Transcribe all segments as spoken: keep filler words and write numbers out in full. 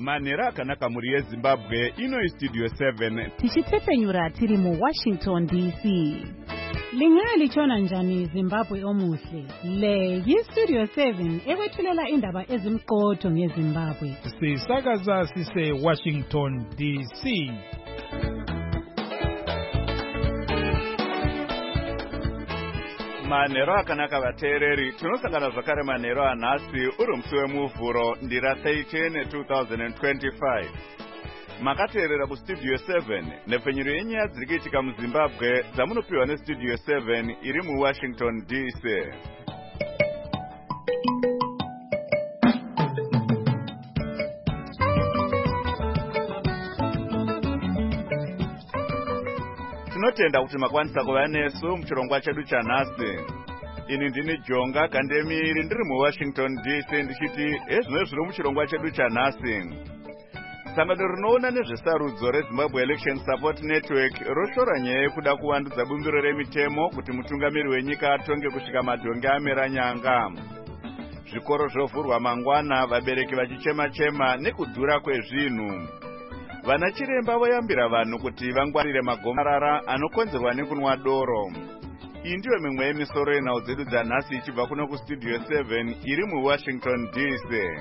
Manera akanaka muri yeZimbabwe ino Studio seven. Tichitepfenyura tiri mu Washington D C. Lingalitshona njani Zimbabwe omuhle? Le yiStudio seven ekwethulela indaba ezimqotho ngeZimbabwe. Sisakaza sise Washington D C. Manero akanaka vateereri, tinosangana zvakare manero anhasi uri musi wemuvhuro ndira thirteen two thousand twenty-five. Makateerera kuStudio seven nepfenyuro yenyaya dziri kuitika muZimbabwe dzamunopiwa neStudio seven iri muWashington D C. Tinotenda kuti makwanisa kuva nesu muchirongwa chedu chanhasi. Ini ndini Jonga Kandemiri ndiri muWashington D C ndichiti ezvino zviri muchirongwa chedu chanhasi. Sangano rinoona nezvesarudzo reZimbabwe Election Support Network roshora nyaya yekuda kuvandudza bumbiro remitemo kuti mutungamiri wenyika atonge kusvika madhonge amera nyanga. Zvikoro zvovhurwa mangwana, vabereki vachichema-chema nekudhura kwezvinhu. Vana chiremba voyambira vanhu kuti vangwarire magomarara anokonzerwa nekunwa doro. Iyi ndiyo mimwe yemisoro yenhau dzedu dzanhasi ichibva kuno kuStudio seven iri muWashington D C.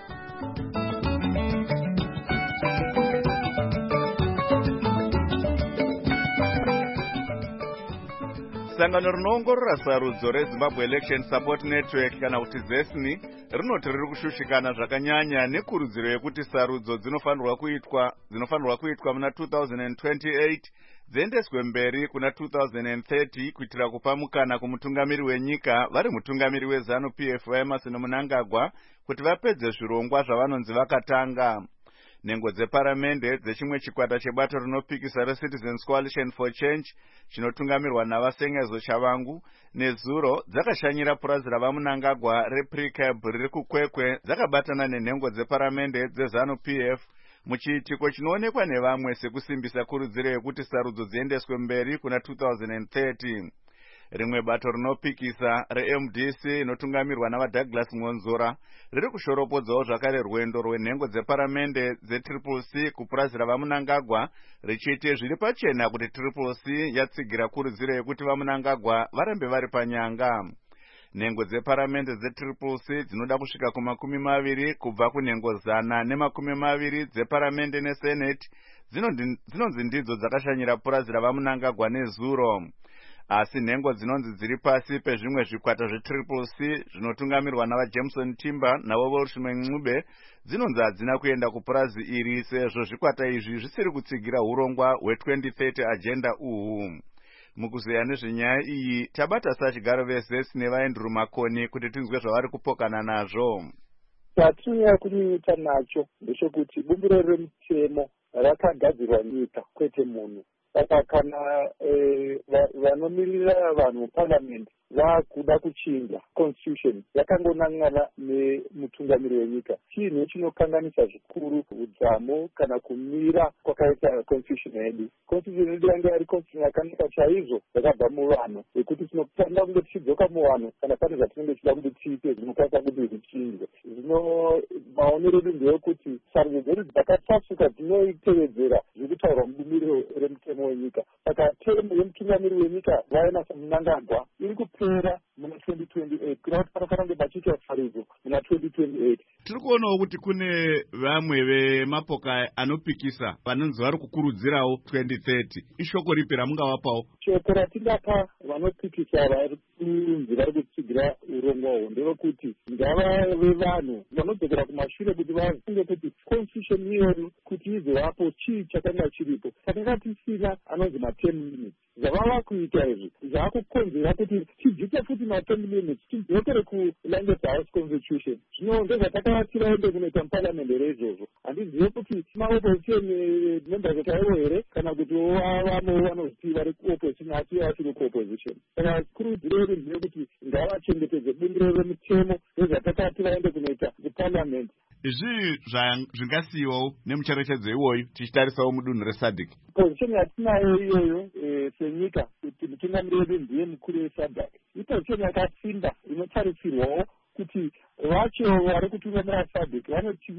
Sangano rinoongorora sarudzo reZimbabwe Election Support Network kana kuti ZESNI rinoti riri kushushikana zvakanyanya nekurudziro yekuti sarudzo dzinofanirwa kuitwa dzinofanirwa kuitwa muna two thousand twenty-eight dziendeswe mberi kuna two thousand thirty kuitira kupa mukana kumutungamiri wenyika vari mutungamiri weZANU P F Emmerson Mnangagwa kuti vapedze zvirongwa zvavanonzi vakatanga. Nhengo dzeparamende dzechimwe chikwata chebato rinopikisa reCitizens Coalition for Change chinotungamirwa navaSengezo Chavangu nezuro dzakashanyira purazi ravaMnangagwa rePrecab riri kuKwekwe dzakabatana nenhengo dzeparamende dzeZANU P F muchiitiko chinoonekwa nevamwe sekusimbisa kurudziro yekuti sarudzo dziendeswe mberi kuna two thousand thirty. Rimwe bato rinopikisa reM D C inotungamirwa navaDouglas Ngonzora riri kushoropodzawo zvakare rwendo rwenhengo dzeparamende dzeTriple C kupurazi ravaMnangagwa richiti zviri pachena kuti Triple C yatsigira kurudziro yekuti vaMnangagwa varambe vari panyanga. Nhengo dzeparamende dzeTriple C dzinoda kusvika kumakumi maviri kubva kunhengo zana nemakumi maviri dzeparamende neSenate dzinonzi ndidzo dzakashanyira purazi ravaMnangagwa nezuro. Asi nhengo dzinonzi dziri pasi pezvimwe zvikwata zveTriple C zvinotungamirwa navaJameson Timber navo Welshman Ncube dzinonzi hadzina kuenda kupurazi iri sezvo zvikwata izvi zvisiri kutsigira urongwa hwe-twenty thirty agenda uhu. Mukuzeya nezvenyaya iyi tabata sachigaro veZESNI nevaEndrew Makoni kuti tinzwe zvavari kupokana nazvo. Chatinoda kunyunyuta nacho ndechekuti bumbiro remitemo rakagadzirwa nyika kwete munhu. Saka kana vanomirira vanhu muparliament vakuda kuchinja constitution yakangonangana nemutungamiri wenyika, chinhu chinokanganisa zvikuru udzamu kana kumira kwakaita constitution yedu. Constitution yedu yange ari constitution yakanaka chaizvo yakabva muvanhu ekuti tinotanda kunge tichidzoka muvanhu kana pane zvatinenge tichida kuti tiite zvinokwanisa kuti zvichinjwe. Zvino maonero edu ndeyekuti sarudzo dzedu dzakatasuka dzinoitevedzera zviri kutaurwa mubumbiro remutemo wenyika. Saka temu yemutungamiri wenyika vaEmmerson Mnangagwa iri kupera muna twenty twenty-eight kuna kuti panofanira kunge pachiitwa sarudzo muna twenty twenty-eight. Tiri kuonawo kuti kune vamwe vemapoka anopikisa vanonzi vari kukurudzirawo twenty thirty. Ishoko ripi ramungavapawo? Shoko ratingapa vanopikisa vari kunzi vari kutsigira urongwa hwo ndevekuti ngava vevanhu vanodzokera kumashure kuti vafunge kuti constitution iyoyo kuti izovapo chii chakanga chiripo takanga tisina anonzi ma-ten minutes. Zvavava kuita izvi zvaakukonzera kuti tidzike futi ma-ten minutes tidzokere kulanguage house constitution. Zvino ndezvatakavatira ende kunoita muparliament reizvozvo. Handizive kuti maopposition members chaivo here kana kuti vamo vanoziti vari kuopposition asi vachiri kuopposition. Saka kurudziro yedu ndeyekuti ngavachengetedze bumbiro remitemo nezvatakati vaende kunoita muparliament. Izvi zvingasiyiwawo nemucherechedzo iwoyu tichitarisawo mudunhu reSADC. Position yatinayo iyoyo senyika kuti mutungamiri wedu ndiye mukuru weSADC iposition yakasimba inotarisirwawo kuti vacho vari kutungamira SADC vanoti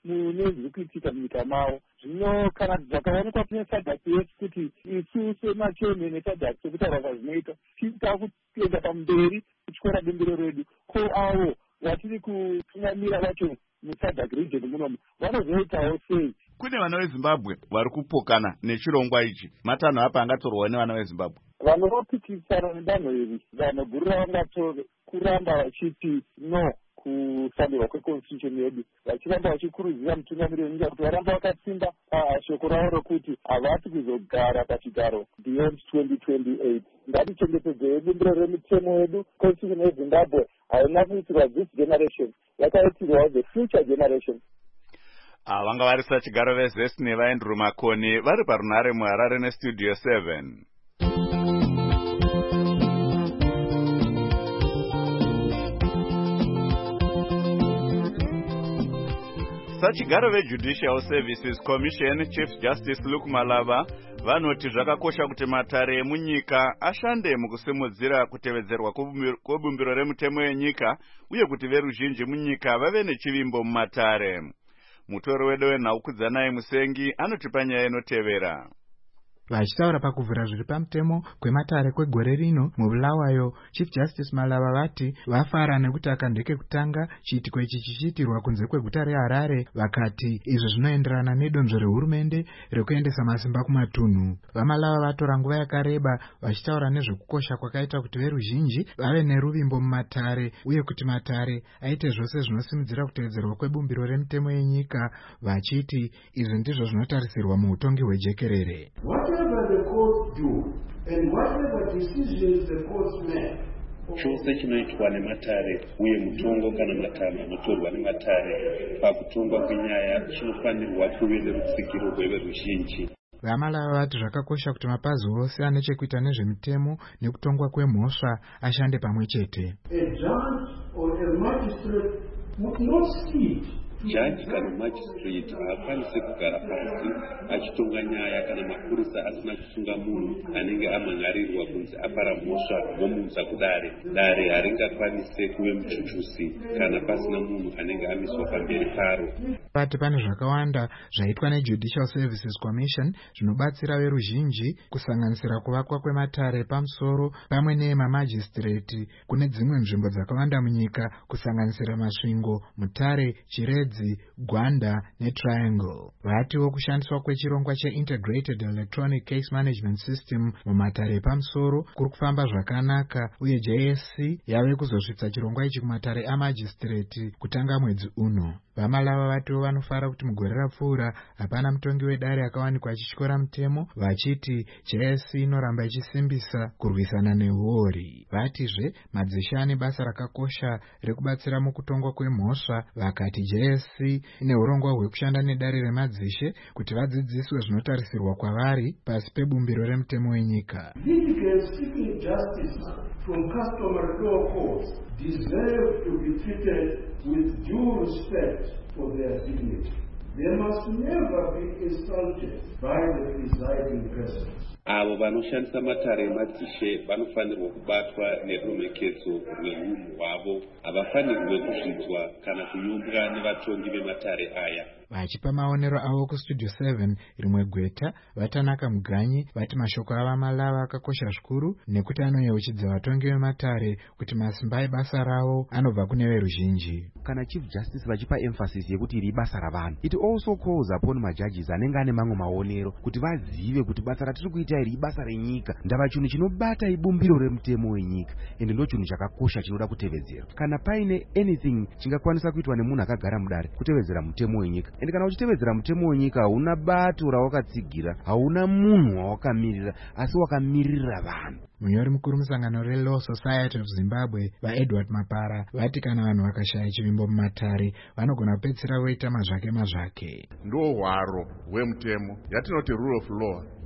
mune zviri kuitika munyika mavo. Zvino kana zvakaonekwa kune sadhaki yesu kuti isu semachemhe nesadhaki sekutaura kwazvinoita tiita kuenda pamberi kutyora bumbiro redu, ko avo vatiri kutungamira vacho musadhaki region munomu vanozoitawo sei? Kune vana veZimbabwe vari kupokana nechirongwa ichi. Matanho apa angatorwa nevana veZimbabwe. Vanopikisana nedanho iri, danho guru ravangatore kuramba vachiti no kusandirwa kweconstitution yedu, vachiramba vachikurudzira mutungamiri wenyika kuti varamba vakasimba pashoko ravo rokuti havasi kuzogara pachigaro beyond twenty twenty-eight. Ngatichengetedzei bumbiro remutemo wedu. Constitution yeZimbabwe haina kuitirwa this generation, yakaitirwa the future generation. Ah, vanga varisa chigaro vezesni vaendru makoni vari parunare muHarare nestudio seven. Sachigaro veJudicial Services Commission Chief Justice Luke Malava vanoti zvakakosha kuti matare emunyika ashande mukusimudzira kutevedzerwa kwebumbiro remutemo yenyika uye kuti veruzhinji munyika vave nechivimbo mumatare. Mutori wedu wenhaukudzanai Musengi anotipa nyaya inotevera. Vachitaura pakuvhura zviri pamutemo kwematare kwegore rino muBulawayo, Chief Justice Malava vati vafara nekuti akandeke kutanga chiitiko ichi chichiitirwa kunze kweguta reHarare, vakati izvo zvinoenderana nedonzvo rehurumende rekuendesa masimba kumatunhu. VaMalava vatora nguva yakareba vachitaura nezvekukosha kwakaita kuti veruzhinji vave neruvimbo mumatare uye kuti matare aite zvose zvinosimudzira kutevedzerwa kwebumbiro remutemo yenyika, vachiti izvi ndizvo zvinotarisirwa muutongi hwejekerere. Whatever the courts do and whatever decisions the courts make, chose chinoitwa nematare uye mutongo kana matanho anotorwa nematare pakutongwa kwenyaya chinofanirwa kuve nerutsikiro rweveruzhinji. VaMalava vati zvakakosha kuti mapazi ose ane chekuita nezvemitemo nekutongwa kwemhosva ashande pamwe chete. A judge or a magistrate would not sit jaji kana magistrate haakwanisi kugara pasi achitonga nyaya kana mapurisa asina kusunga munhu anenge amangarirwa kunzi apara mhosva vomuudza kudare. Dare haringakwanise kuve muchuchusi kana pasina munhu anenge amiswa pamberi paro. Vati pane zvakawanda zvaitwa neJudicial Services Commission zvinobatsira veruzhinji kusanganisira kuvakwa kwematare pamusoro pamwe neemamajistreti kune dzimwe nzvimbo dzakawanda munyika kusanganisira Masvingo, Mutare, Chiredzi, Gwanda neTriangle. Vatiwo kushandiswa kwechirongwa cheIntegrated Electronic Case Management System mumatare pamusoro kuri kufamba zvakanaka uye J S C yave kuzosvitsa chirongwa ichi kumatare amajistreti kutanga mwedzi uno. VaMalava vatiwo vanofara kuti mugore rapfuura hapana mutongi wedare akawanikwa achityora mutemo, vachiti J S C inoramba ichisimbisa kurwisana nehuori. Vatizve madzishe ane basa rakakosha rekubatsira mukutongwa kwemhosva, vakati J S C ine urongwa hwekushanda nedare remadzishe kuti vadzidziswe zvinotarisirwa kwavari pasi pebumbiro remutemo wenyika. litigants seeking justice from customary law courts deserve to be treated with due respect for their dignity. They must never be insulted by the presiding person. Avo vanoshandisa matare emadzishe vanofanirwa kubatwa nerumekedzo rweunhu hwavo. Havafanirwe kuzvidzwa kana kunyumbwa nevatongi vematare aya. Vachipa maonero avo kustudio seven rimwe gweta, Vatanaka Muganyi vati mashoko avaMalava akakosha zvikuru nekuti anoyeuchidza vatongi vematare kuti masimba ebasa ravo anobva kune veruzhinji. Kana Chief Justice vachipa emphasis yekuti iri basa ravanhu, it also calls upon majudges anenge ane mamwe maonero kuti vazive kuti basa ratiri kuita iri basa renyika, ndava chinhu chinobata ibumbiro remutemo wenyika, ende ndo chinhu chakakosha chinoda kutevedzera. Kana paine anything chingakwanisa kuitwa nemunhu akagara mudare kutevedzera mutemo wenyika, ende kana uchitevedzera mutemo wenyika hauna bato rawakatsigira, hauna munhu wawakamirira, asi wakamirira vanhu. Munyori mukuru musangano reLaw Society of Zimbabwe vaEdward Mapara vati kana vanhu vakashaya chivimbo mumatare vanogona kupedzisira voita mazvake mazvake. Ndo hwaro hwemutemo yatinoti rule of law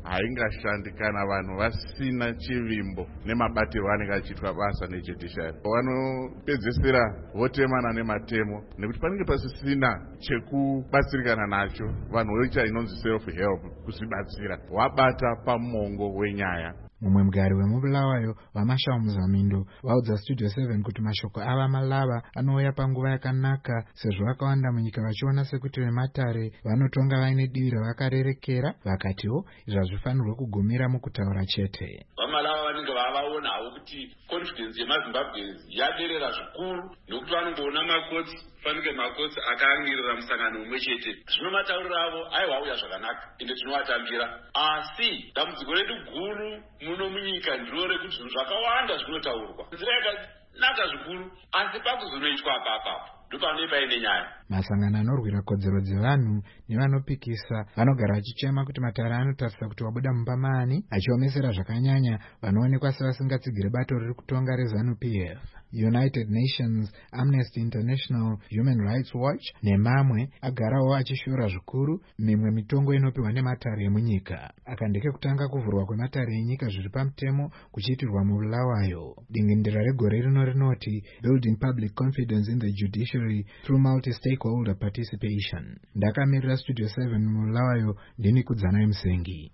haingashandi kana vanhu vasina chivimbo nemabatirwo anenge achiitwa basa nejudiciary. Vanopedzisira votemana nematemo nekuti panenge pasisina chekubatsirikana nacho, vanhu voita inonzi self help, kuzvibatsira wabata pamongo wenyaya. Mumwe mugari wemubulawayo waMashao Muzamindo vaudza Studio seven kuti mashoko ava malava anouya panguva yakanaka sezvo vakawanda munyika vachiona sekuti vematare vanotonga vaine divi ravakarerekera, vakatiwo izvi hazvifanirwe kugumira mukutaura chete. Vamalava vanenge vavaonawo kuti confidence yemaZimbabweans yaderera zvikuru nokuti vanongoona makotsi fanike makotsi akaangirira musangano umwe chete. Zvino matauriro avo aivauya zvakanaka ende tinovatambira, asi dambudziko redu guru muno munyika ndiro rekuti zvinhu zvakawanda zvinotaurwa nzira yakanaka zvikuru, asi pakuzonoitwa apapapo ndopane paine nyaya. Masangano anorwira kodzero dzevanhu nevanopikisa vanogara vachichema kuti matare anotarisa kuti wabuda mumba maani, achiomesera zvakanyanya vanoonekwa sevasingatsigire bato riri kutonga reZANU P F. United Nations, Amnesty International, Human Rights Watch nemamwe agarawo achishora zvikuru mimwe mitongo inopiwa nematare emunyika. Akandike kutanga kuvhurwa kwematare enyika zviri pamutemo kuchiitirwa mubulawayo. Dingindira regore rino rinoti Building Public Confidence in the Judiciary through Multi-Stakeholder Participation. Ndakamirira Studio seven mubulawayo, ndini Kudzanai Musengi.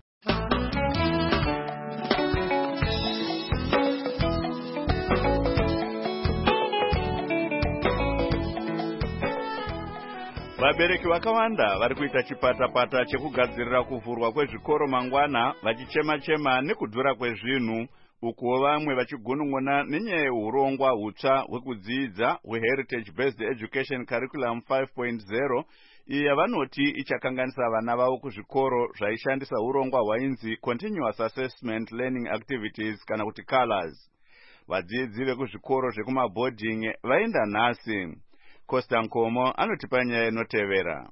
Vabereki vakawanda vari kuita chipatapata chekugadzirira kuvhurwa kwezvikoro mangwana, vachichema-chema nekudhura kwezvinhu, uku vamwe vachigunun'una nenyaya yeurongwa hutsva hwekudzidza hweHeritage Based Education Curriculum five point zero iyi yavanoti ichakanganisa vana vavo kuzvikoro zvaishandisa urongwa hwainzi Continuous Assessment Learning Activities kana kuti COLARS. Vadzidzi vekuzvikoro zvekumabhodhingi vaenda nhasi. Costa Nkomo anotipa nyaya inotevera.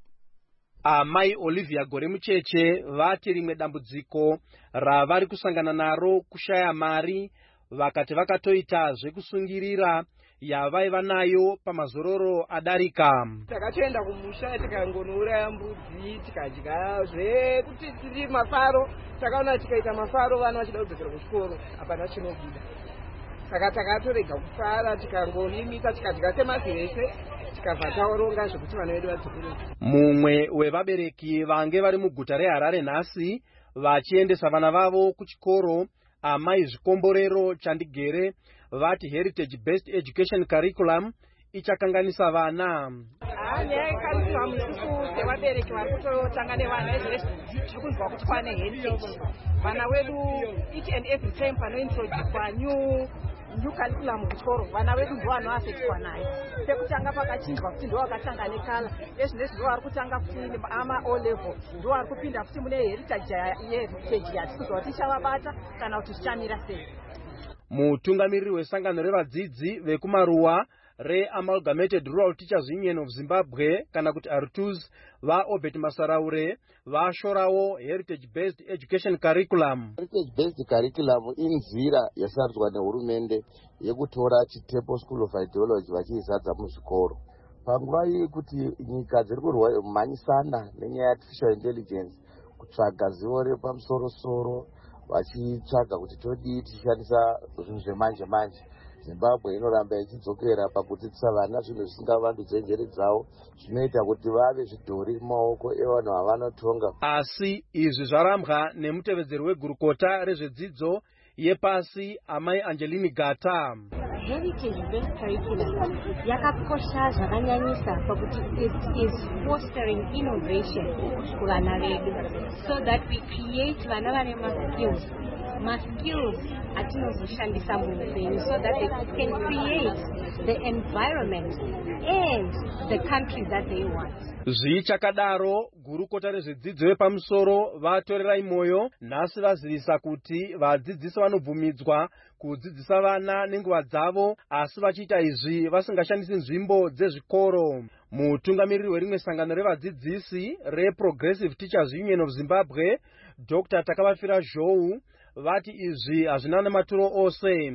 Amai Olivia Gore Mucheche vati rimwe dambudziko ravari kusangana naro kushaya mari, vakati vakatoita zvekusungirira yavaiva nayo pamazororo adarika. Takatoenda kumusha tikangonouraya mbudzi tikadya zvekuti tiri mafaro, takaona tikaita mafaro vana vachida kudzokera kuchikoro hapana chinobuda. Saka takatorega kufara tikangolimita tikadya semasi vese tikabva taoronga zvekuti vana vedu vadzokere. Mumwe wevabereki vange vari muguta reHarare nhasi vachiendesa vana vavo kuchikoro, amai Zvikomborero Chandigere vati Heritage Based Education Curriculum ichakanganisa vana. Nyaya yeCurriculum isusu sevabereki vari kutotanga nevana izvezvi zvikunzwa kuti kwane heritage. Vana vedu each and every time panointroducwa new new curriculum kuchikoro, vana vedu ndo vanoafektwa nayo. Sekutanga pakachinjwa kuti ndo vakatanga nekala, ezvinezvi ndo vari kutanga futi ama O level, ndo vari kupinda futi mune heritage yeheritage yatikuziva kuti ichavabata kana kuti zvichamira sei. Mutungamiriri wesangano revadzidzi vekumaruwa re-Amalgamated Rural Teachers Union of Zimbabwe kana kuti R T U S vaObert Masaraure vashorawo Heritage Based Education Curriculum. Heritage Based Curriculum inzira yasarudzwa nehurumende yekutora chitepo School of Ideology vachiizadza muzvikoro. Panguva iyi kuti nyika dziri kumhanyisana nenyaya yeartificial intelligence kutsvaga zivo repamusoro-soro vachitsvaga kuti todii tichishandisa zvinhu zvemanje manje. Zimbabwe inoramba ichidzokera pakudzidzisa vana zvinhu zvisingavandudze njere dzavo, zvinoita kuti vave zvidhori mumaoko evanhu vavanotonga. Asi izvi zvarambwa nemutevedzeri wegurukota rezvedzidzo yepasi amai Angeline Gata. Heritage Based Curriculum yakakosha zvakanyanyisa pakuti it is fostering innovation kuvana vedu so that we create vana vane ma-skills ma-skills atinozoshandisa muupenyu so that they can create the environment and the country that they want. Zvichakadaro, gurukota rezvedzidzo yepamusoro vatorerai moyo nhasi vazivisa kuti vadzidzisi vanobvumidzwa kudzidzisa vana nenguva dzavo, asi vachiita izvi vasingashandisi nzvimbo dzezvikoro. Mutungamiriri werimwe sangano revadzidzisi reProgressive Teachers Union of Zimbabwe, Doctor Takavafira Zhou, vati izvi hazvina nematuro ose.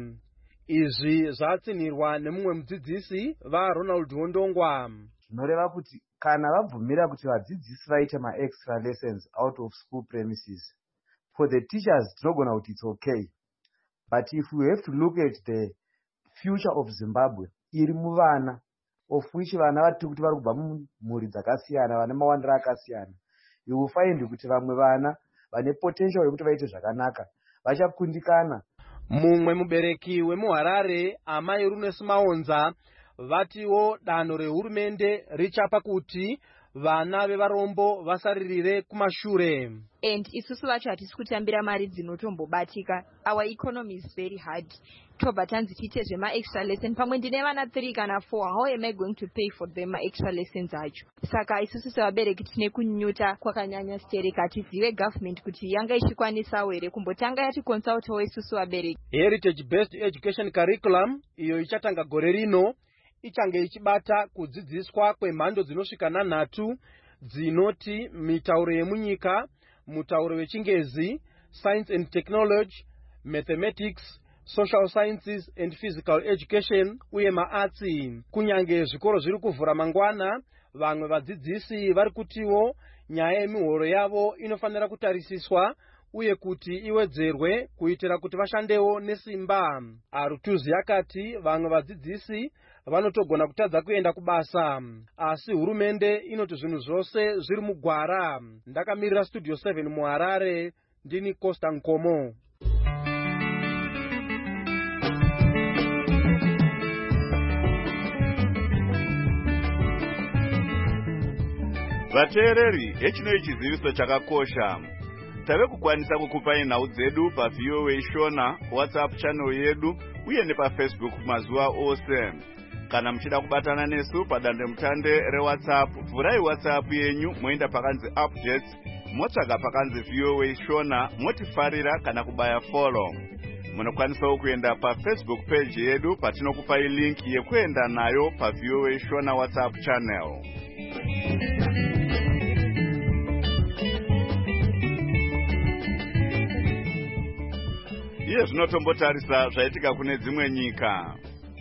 Izvi zvatsinirwa nemumwe mudzidzisi vaRonald Wondongwa. Zvinoreva kuti kana vabvumira kuti vadzidzisi vaite ma-extra lessons out of school premises, for the teachers tinogona kuti it's okay, but if we have to look at the future of Zimbabwe iri muvana, of which vana vatiri kuti vari kubva mumhuri dzakasiyana vane mawandiro akasiyana, you will find kuti vamwe vana vane potential yekuti vaite zvakanaka vachakundikana. Mumwe mubereki wemuHarare, amai Runesi Maonza, vatiwo danho rehurumende richapa kuti vana vevarombo vasaririre kumashure. And isusu vacho hatisi kutambira mari dzinotombobatika. Our economy is very hard. Tobva tanzi tiite zvema extra lesson. Pamwe ndine vana three kana four. How am I going to pay for them extra lessons acho? Saka isusu sevabereki tine kunyuta kwakanyanya stereka tizive government kuti yanga ichikwanisawo here kumbotanga yati consultawo isusu vabereki. Heritage Based Education Curriculum iyo ichatanga gore rino ichange ichibata kudzidziswa kwemhando dzinosvika nanhatu dzinoti mitauro yemunyika, mutauro wechingezi, science and technology, mathematics, social sciences and physical education uye maatsi. Kunyange zvikoro zviri kuvhura mangwana, vamwe vadzidzisi vari kutiwo nyaya yemihoro yavo inofanira kutarisiswa uye kuti iwedzerwe kuitira kuti vashandewo nesimba. Arutuzi yakati vamwe vadzidzisi vanotogona kutadza kuenda kubasa, asi hurumende inoti zvinhu zvose zviri mugwara. Ndakamirira Studio seven muHarare, ndini Costa Nkomo. Vateereri, echino chiziviso chakakosha. Tave kukwanisa kukupai nhau dzedu pa V O A Shona, WhatsApp channel yedu uye nepa Facebook mazuva ose. Kana mchida kubatana nesu padande mutande re WhatsApp, vurai WhatsApp yenyu moenda pakanzi updates, motsvaga pakanzi V O A Shona, motifarira kana kubaya follow. Munokwanisa kuenda pa Facebook page yedu patinokupai link yekuenda nayo pa V O A Shona WhatsApp channel. Iye zvinotombotarisa zvaitika kune dzimwe nyika.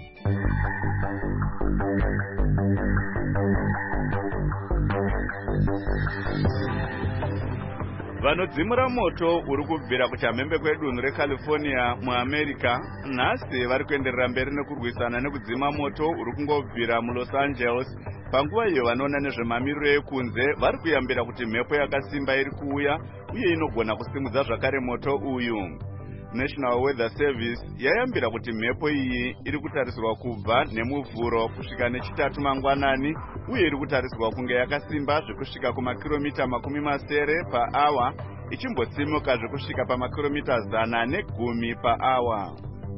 Vanodzimura moto uri kubvira kuchamhembe kwedunhu reCalifornia muAmerica nhasi vari kuenderera mberi nekurwisana nekudzima moto uri kungobvira muLos Angeles. Panguva iyo vanoona nezvemamiriro ekunze vari kuyambira kuti mhepo yakasimba iri kuuya uye inogona kusimudza zvakare moto uyu. National Weather Service yayambira kuti mhepo iyi iri kutarisirwa kubva nemuvhuro kusvika nechitatu mangwanani uye iri kutarisirwa kunge yakasimba zvekusvika kumakiromita makumi masere paawa ichimbotsimuka zvekusvika pamakiromita zana negumi paawa.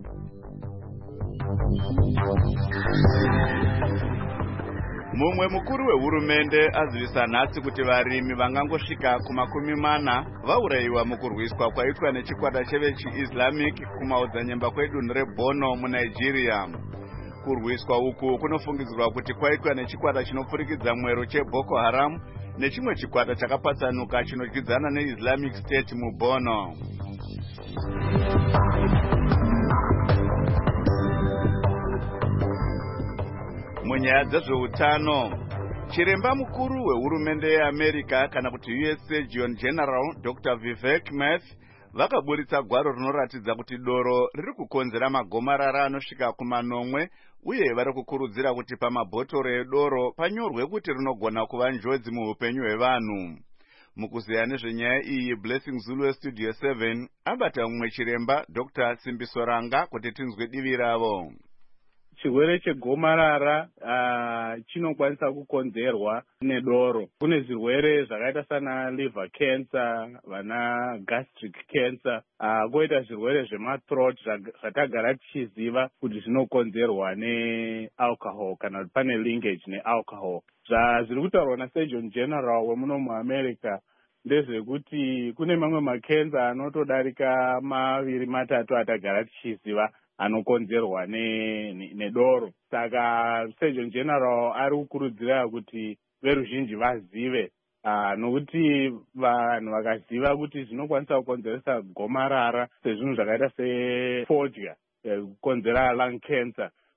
Mumwe mukuru wehurumende azivisa nhasi kuti varimi vangangosvika kumakumi mana vaurayiwa mukurwiswa kwaitwa nechikwata chevechi-Islamic kumaodzanyemba kwedunhu reBorno muNigeria. Kurwiswa uku kunofungidzirwa kuti kwaitwa nechikwata chinopfurikidza mwero cheBoko Haram nechimwe chikwata chakapatsanuka chinodyidzana neIslamic State muBorno. Munyaya dzezveutano, chiremba mukuru wehurumende yeAmerica kana kuti U S Surgeon General Doctor Vivek Murth vakaburitsa gwaro rinoratidza kuti doro riri kukonzera magomarara anosvika kumanomwe uye vari kukurudzira kuti pamabhotoro edoro panyorwe kuti rinogona kuva njodzi muupenyu hwevanhu. Mukuziya nezvenyaya iyi, Blessing Zulu Studio seven abata mumwe chiremba Doctor Simbisoranga kuti tinzwe divi ravo. Chirwere chegomarara uh, chinokwanisa kukonzerwa nedoro. Kune zvirwere zvakaita sana liver cancer, vana gastric cancer, uh, koita zvirwere zvemathroat zvatagara tichiziva kuti zvinokonzerwa nealcohol kana kuti pane linkage nealcohol. Zvazviri kutaurwa naSurgeon General wemuno muAmerica ndezvekuti kune mamwe makenza anotodarika maviri matatu atagara tichiziva anokonzerwa nedoro. Saka Surgeon General ari kukurudzira kuti veruzhinji vazive, nokuti vanhu vakaziva kuti zvinokwanisa kukonzeresa gomarara sezvinhu zvakaita sefodya kukonzera lung cancer,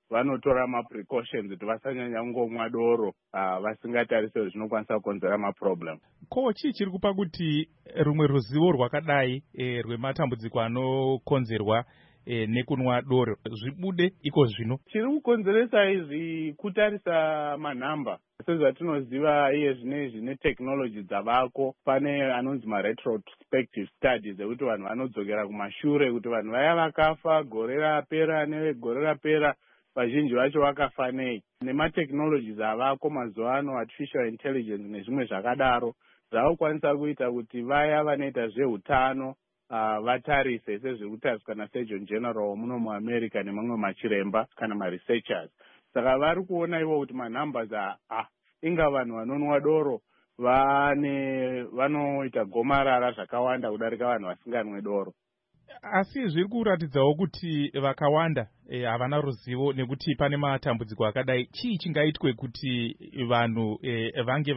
vanotora maprecautions kuti vasanyanya kungomwa doro uh, vasingatarise kuti zvinokwanisa kukonzera maproblem. Ko chii chiri kupa kuti rumwe ruzivo rwakadai e, rwematambudziko anokonzerwa e, nekunwa doro zvibude iko zvino? Chiri kukonzeresa izvi kutarisa manhamba. Sezvatinoziva iye zvine zvine technology dzavako, pane anonzi maretrospective studies ekuti vanhu vanodzokera kumashure kuti vanhu vaya vakafa gore rapera nevegore rapera vazhinji vacho vakafa nei. Nematechnologies avako mazuva ano, artificial intelligence nezvimwe zvakadaro, zvakukwanisa kuita kuti vaya vanoita zveutano uh, vatarise sezviri kutariswa naSurgeon General muno muAmerica nemamwe machiremba kana maresearchers. Saka vari kuona ivo kuti manumbers ah inga vanhu vanonwa doro vane vanoita gomarara zvakawanda kudarika vanhu vasinganwe doro. Asi zviri kuratidzawo kuti vakawanda havana e, ruzivo nekuti pane matambudziko akadai. Chii chingaitwe kuti vanhu e, vange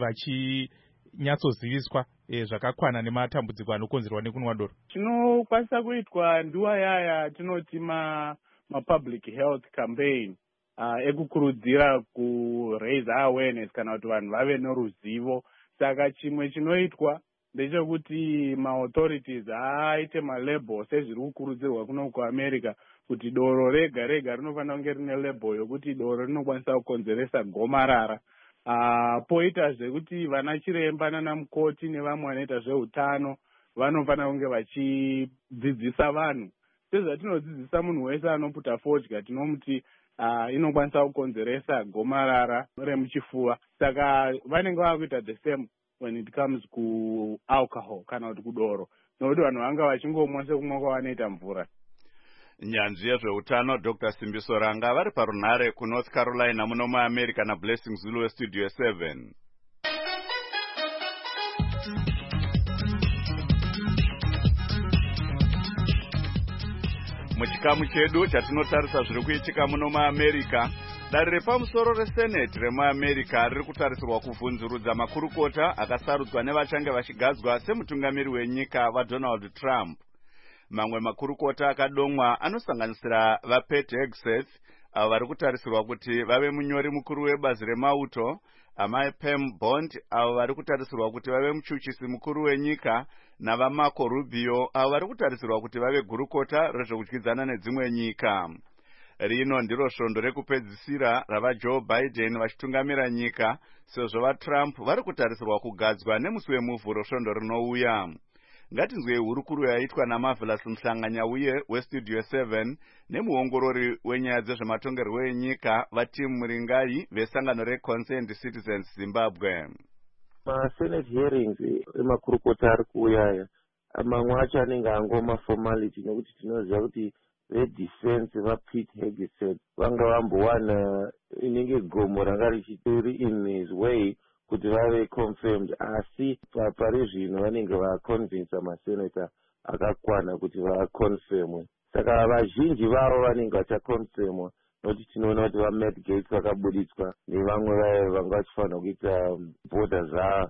vachinyatsoziviswa e, zvakakwana nematambudziko anokonzerwa nekunwa doro? Chinokwanisa kuitwa ndiwa yaya tinoti ma, ma public health campaign uh, ekukurudzira ku raise awareness kana kuti vanhu vave neruzivo. Saka chimwe chinoitwa ndechekuti ma-authorities aite malabel sezviri kukurudzirwa kuno kuAmerica kuti doro rega rega rinofanira kunge rine label yokuti doro rinokwanisa kukonzeresa gomarara. Uh, poita zvekuti vana chiremba nana mukoti nevamwe vanoita zveutano vanofanira kunge vachidzidzisa vanhu sezvatinodzidzisa munhu wese anoputa fodya tinomuti uh, inokwanisa kukonzeresa gomarara remuchifuva. Saka vanenge vakuita the same when it comes ku alcohol kana kuti kudoro, nokuti vanhu vanga vachingomwa sekumwa kwavanoita mvura. Nyanzvi yezveutano Doctor Simbiso Ranga vari parunhare ku North Carolina muno muAmerica na Blessing Zulu Studio seven. Muchikamu chedu chatinotarisa zviri kuitika muno muAmerica, dare repamusoro reSenate remuAmerica riri kutarisirwa kuvhunzurudza makurukota akasarudzwa nevachange vachigadzwa semutungamiri wenyika vaDonald Trump. Mamwe makurukota akadomwa anosanganisira vaPete Hegseth, avo vari kutarisirwa kuti vave munyori mukuru webazi remauto, amai Pam Bond, avo vari kutarisirwa kuti vave muchuchisi mukuru wenyika, navaMarco Rubio, avo vari kutarisirwa kuti vave gurukota rezvekudyidzana nedzimwe nyika. Rino ndiro svondo rekupedzisira ravaJoe Biden vachitungamira nyika, sezvo vaTrump vari kutarisirwa kugadzwa nemusi wemuvhuro svondo rinouya. Ngatinzwei hurukuru yaitwa naMarvelous Mhlanganyauye weStudio seven nemuongorori wenyaya dzezvematongerwo enyika vaTim Muringai vesangano reConsent Citizens Zimbabwe. MaSenate hearings emakurukota ari kuuyaya mamwe acho anenge angoma formality nekuti tinoziva kuti vedefense vaPete Hegseth vanga vambowana inenge gomo ranga richiri in his way kuti vave confirmed, asi pari zvino vanenge vaconvinsa masenata akakwana kuti vaconfirmwe. Saka vazhinji vavo vanenge vachaconfirmwa nokuti tinoona kuti vaMatt Gaetz vakabuditswa nevamwe vaye vanga vachifanira kuita bhodha zvaa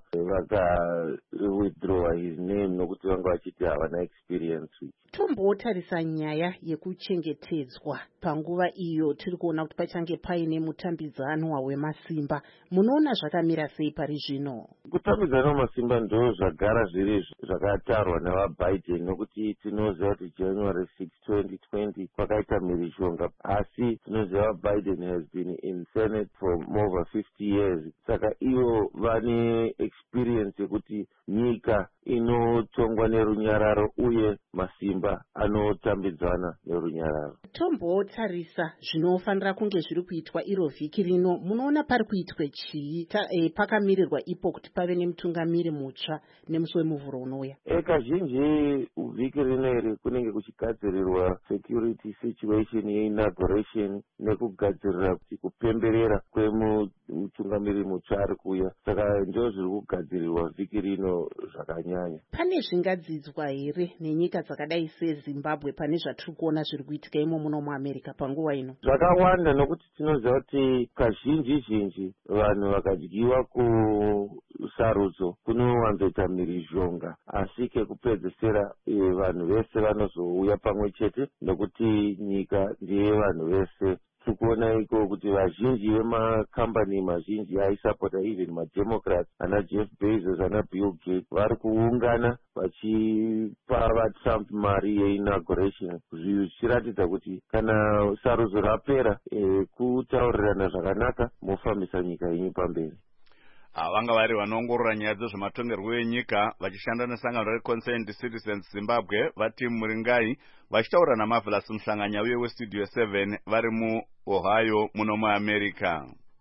vakawithdrawa his name nokuti vanga vachiti havana experience. Tombotarisa nyaya yekuchengetedzwa panguva iyo tiri kuona kuti pachange paine mutambidzanwa wemasimba. Munoona zvakamira sei pari zvino? Kutambidzana wemasimba ndo zvagara zviri zvakatarwa navaBiden nokuti tinoziva kuti January sixth twenty twenty kwakaita mhirizhonga, asi tinoziva Biden has been in Senate for more than fifty years. Saka ivo vane experience yekuti nyika inotongwa nerunyararo uye masimba anotambidzana nerunyararo. Tombotarisa zvinofanira kunge zviri kuitwa iro vhiki rino, munoona pari kuitwe chii e, pakamirirwa ipo kuti pave nemutungamiri mutsva nemusi wemuvhuro unouya? E, kazhinji vhiki rino iri kunenge kuchigadzirirwa security situation yeinauguration nekugadzirira kuti kupemberera kwemutungamiri mutsva ari kuuya. Saka ndo zviri kugadzirirwa vhiki rino zvakanyanya. Pane zvingadzidzwa here nenyika dzakadai seZimbabwe pane zvatiri kuona zviri kuitika imo muno muAmerica panguva ino? Zvakawanda, nokuti tinoziva kuti kazhinji zhinji vanhu vakadyiwa kusarudzo kunowanzoita mhirizhonga, asi kekupedzesera vanhu vese vanozouya pamwe chete nokuti nyika ndiye vanhu vese. tikuona iko kuti vazhinji vemakambani mazhinji aisapota even mademocrats ana Jeff Bezos ana Bill Gates vari kuungana vachipa vaTrump mari yeinauguration zvichiratidza kuti kana sarudzo rapera e, kutaurirana zvakanaka mofambisa nyika yenyu pamberi. Vanga vari vanoongorora nyaya dzezvematongerwo enyika vachishanda nesangano reConcerned Citizens Zimbabwe vati Muringai vachitaura naMarvelous Mhlanganya uye weStudio seven vari muOhio muno muAmerica.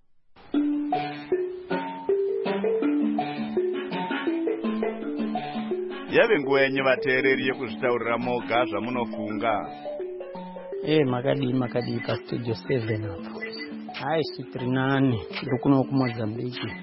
Yave nguva yenyu vateereri yekuzvitaurira moga zvamunofunga. Eh, makadii makadii paStudio seven apo. Hai sitiri nane ndiri kuno kuMozambique.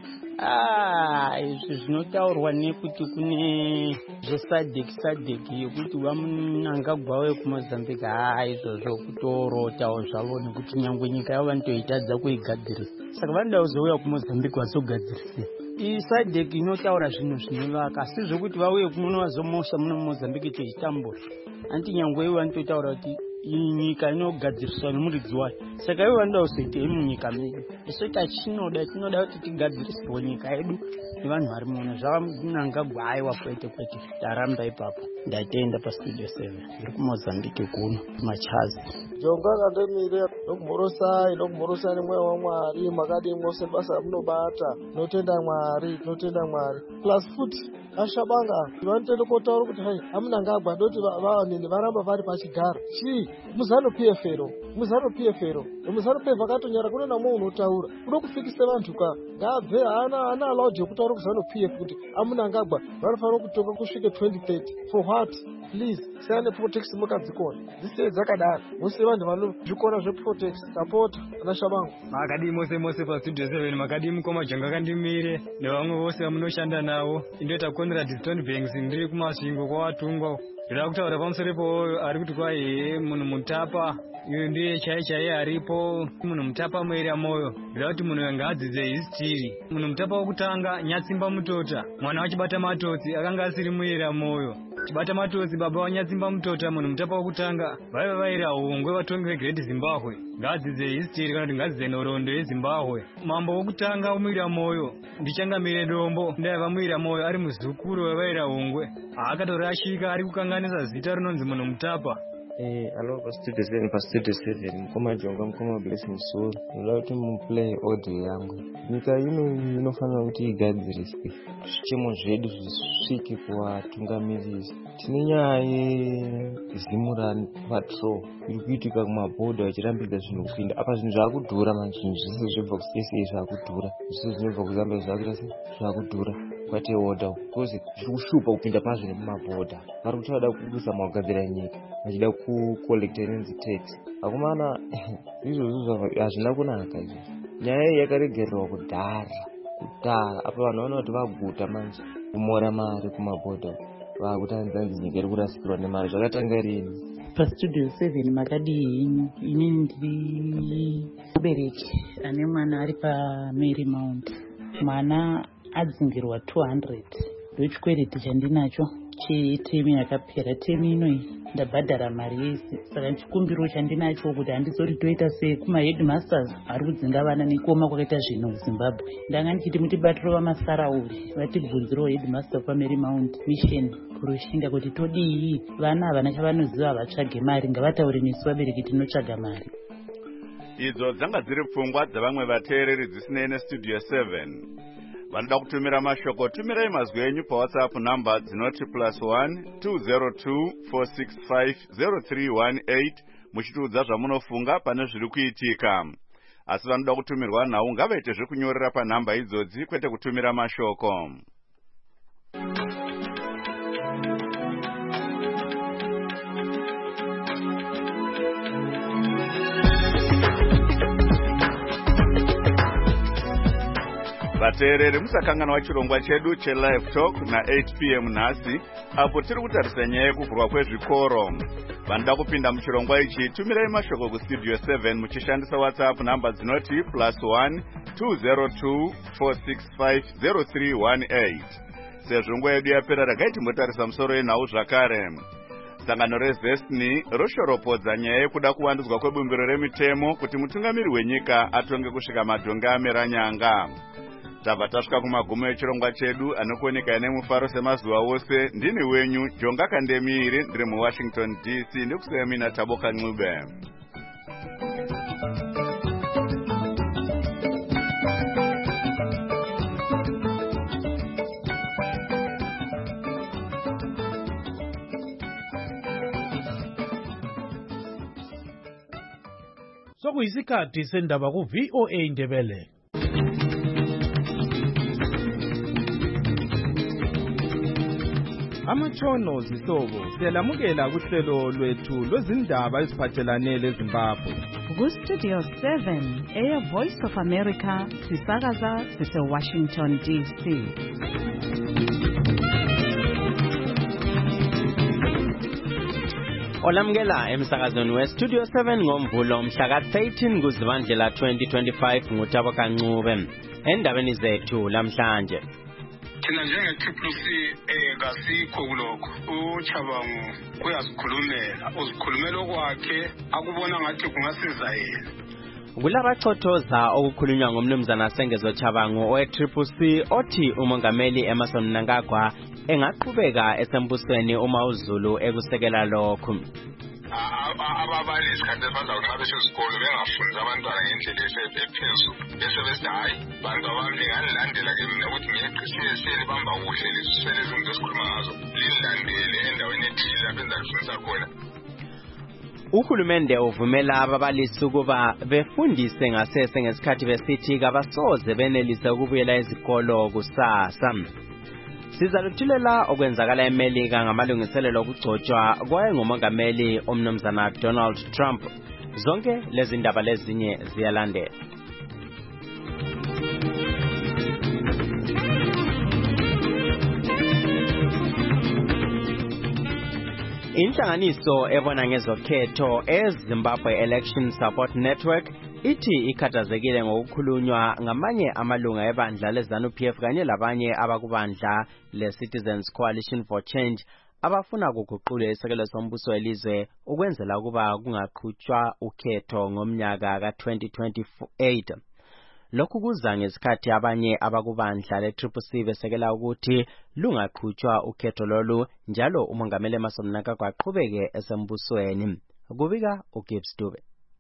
Ah, izvi zvinotaurwa nekuti kune zvesadek sadek yekuti vamunangagwa wekuMozambique. Ah, izvozvo kutorotawo zvavo nekuti nyangwe nyika yavo vanotoitadza kuigadzirisa. Saka vanoda kuzouya kuMozambique vazogadzirisa. Isadek inotaura zvinhu zvinovaka asi zvokuti vauye kuno vazomosha muno muMozambique tichitambura. Anti nyangwe ivo vanototaura kuti nyika inogadziriswa nemuridzi wayo. Saka ivo vanoda kuzoitei munyika medu. Isu tachinoda tinoda kuti tigadziriswe nyika yedu nevanhu vari muno. Zvamunangagwa aiwa kwete kwete. Ndaramba ipapo. Ndatenda paStudio seven. Ndiri kuMozambique kuno kumachazi. Jonga kandemire nokumhorosai nokumhorosai nemweya waMwari makadii mose basa munobata. Notenda Mwari, notenda Mwari. Plus futi ashabanga vanotenda kotaura kuti hai amunangagwa ndoti vanhu varamba vari pachigaro. Chi muzano P F ero muzano P F ero muzano P F akatonyara kuna namwe unotaura kuno kufikisa vantu ka ngabve ana ana allowed kutaura kuzano P F kuti amunangagwa vanofanira kutonga kusvika twenty thirty. For what? Please sane protex mukadzikona dzise dzakadaro mose vanhu vano zvikora zveprotex support ana shabangu makadii mose mose paStudio seven makadii mukoma janga kandimire nevamwe vose vamunoshanda navo indoita Conrad Stonebanks ndiri kumasvingo kwavatungwa ndira kutaura pamusoro po ari kuti kwai munhu mutapa iyo ndiye chai chai aripo munhu mutapa muera moyo ndira kuti munhu ngadzidze history munhu mutapa wokutanga Nyatsimba Mutota mwana wachibata matotsi akanga asiri muera moyo chibata matotsi baba waNyatsimba Mutota munhu mutapa wokutanga vaiva vaira hongwe vatongi veGreat Zimbabwe ngadzidze history kana kuti ngadzidze nhoroondo yeZimbabwe mambo wokutanga umuira moyo ndichangamire dombo ndaiva muira moyo ari muzukuru wevaira hongwe akatorashika ari kukanganisa zita rinonzi munhu mutapa. Eh, hello, paStudio seven, paStudio seven, mukoma jonga, mukoma blessing soul. Ndoda kuti muplay audio yangu. Nyika ino inofanira kuti igadziriswe. Zvichemo zvedu zvisvike kuvatungamiriri. Tine nyaya yeZimura Patrol iri kuitika kumabhodha vachirambidza zvinhu kupinda. Apa zvinhu zvakudhura manje, zvinhu zvese zvobva ku-S A zvakudhura. Zvese zvinobva kuZambia zvakuita sei zvakudhura. Kwate order because zviri kushupa kupinda pazvo nemumabhodha. Vari kuti vada kudusa magadzira nyika vachida kukolekta inenzi tax. Akomana izvozvo hazvina kunaka izvo. Nyaya iyi yakaregererwa kudhara kudhara apa vanhu vanoona kuti vaguta manje kumora mari kumabhodha vakutanzanzi nyika iri kurasikirwa nemari. Zvakatanga rini? paStudio seven makadii inini ndiri mubereki ane mwana ari paMary Mount. Mwana adzingirwa two hundred ndochikwereti chandinacho chetemi yakapera. Temi inoi ndabhadhara mari yese, saka chikumbiro chandinacho kuti handizoti toita sei kumaheadmasters ari kudzinga vana nekuoma kwakaita zvinhu muZimbabwe. ndanga ndichiti mutibatiro vamasarauri vatibvunzirewo headmaster paMary Mount mission kurushinga kuti todii vana havana chavanoziva vatsvage mari ngavataure nesu vabereki tinotsvaga mari. Idzo dzanga dziri pfungwa dzavamwe vateereri dzisinei neStudio seven. Vanoda kutumira mashoko tumirai mazwi enyu paWhatsApp number dzinoti plus one two zero two four six five zero three one eight muchitiudza zvamunofunga pane zviri kuitika. Asi vanoda kutumirwa nhau ngavaite zvekunyorera panhamba idzodzi kwete kutumira mashoko. Vateereri musakanganwa chirongwa chedu cheLive Talk na eight p m nhasi apo tiri kutarisa nyaya yekuvhurwa kwezvikoro. Vanoda kupinda muchirongwa ichi tumirai mashoko kuStudio seven muchishandisa WhatsApp namba dzinoti plus one two zero two four six five zero three one eight. Sezvo nguva yedu yapera regai timbotarisa musoro yenhau zvakare. sangano rezesni roshoropodza nyaya yekuda kuvandudzwa kwebumbiro remitemo kuti mutungamiri wenyika atonge kusvika madhonge amera nyanga. Tabva tasvika kumagumo echirongwa chedu anokuoneka nemufaro semazuva ose. Ndini wenyu Jonga Kandemiri, ndiri muWashington D C, ndikusema mina Taboka Ncube. Sokuyisikhathi sendaba ku V O A Ndebele. Amatshono zihlobo siyalamukela kuhlelo lwethu lwezindaba eziphathelane leZimbabwe. Ku Studio seven, Air Voice of America, sisakaza sise Washington D C. Olamukela emsakazweni we Studio seven ngomvulo mhla ka thirteen kuZibandlela twenty twenty-five nguTaboka Ncube. Endabeni zethu lamhlanje. Thina njenge Triple C eh kasikho kulokho. uChabangu uyazikhulumela, uzikhulumela kwakhe akubona ngathi kungasiza yena. Kulabachothoza okukhulunywa ngomnumzana Sengezo Chabangu owe Triple C othi umongameli Emmerson Mnangagwa engaqhubeka esembusweni uma uZulu ekusekela lokho. Ababalisi kanti bazawuqala esikole bengafundisa abantwana ngendlela ephezulu bese bese hayi bantu abami ngalilandela ke mina ukuthi ngiyeqisiyeseli bamba kuhle lesisele izinto esikhuluma ngazo lilandele endaweni ethile lapho endafundisa khona. Uhulumende uvumela ababalisi ukuba befundise ngasese ngesikhathi besithi kabasoze benelise ukubuyela ezikolo kusasa. Sizaluthulela okwenzakala eMelika ngamalungiselelo okugcotshwa kwayengumongameli omnumzana Donald Trump. Zonke lezi ndaba lezinye ziyalandela. Inhlanganiso ebona ngezokhetho eZimbabwe Election Support Network ithi ikhathazekile ngokukhulunywa ngamanye amalunga ebandla leZANU-P F kanye labanye abakubandla leCitizens Coalition for Change abafuna ukuguqula isekelo sombuso welizwe ukwenzela ukuba kungaqhutshwa ukhetho ngomnyaka ka twenty twenty-eight. Lokhu kuza ngesikhathi abanye abakubandla le-Triple C besekela ukuthi lungaqhutshwa ukhetho lolu njalo umongameli Emmerson Mnangagwa aqhubeke esembusweni. Kubika uGibbs Dube.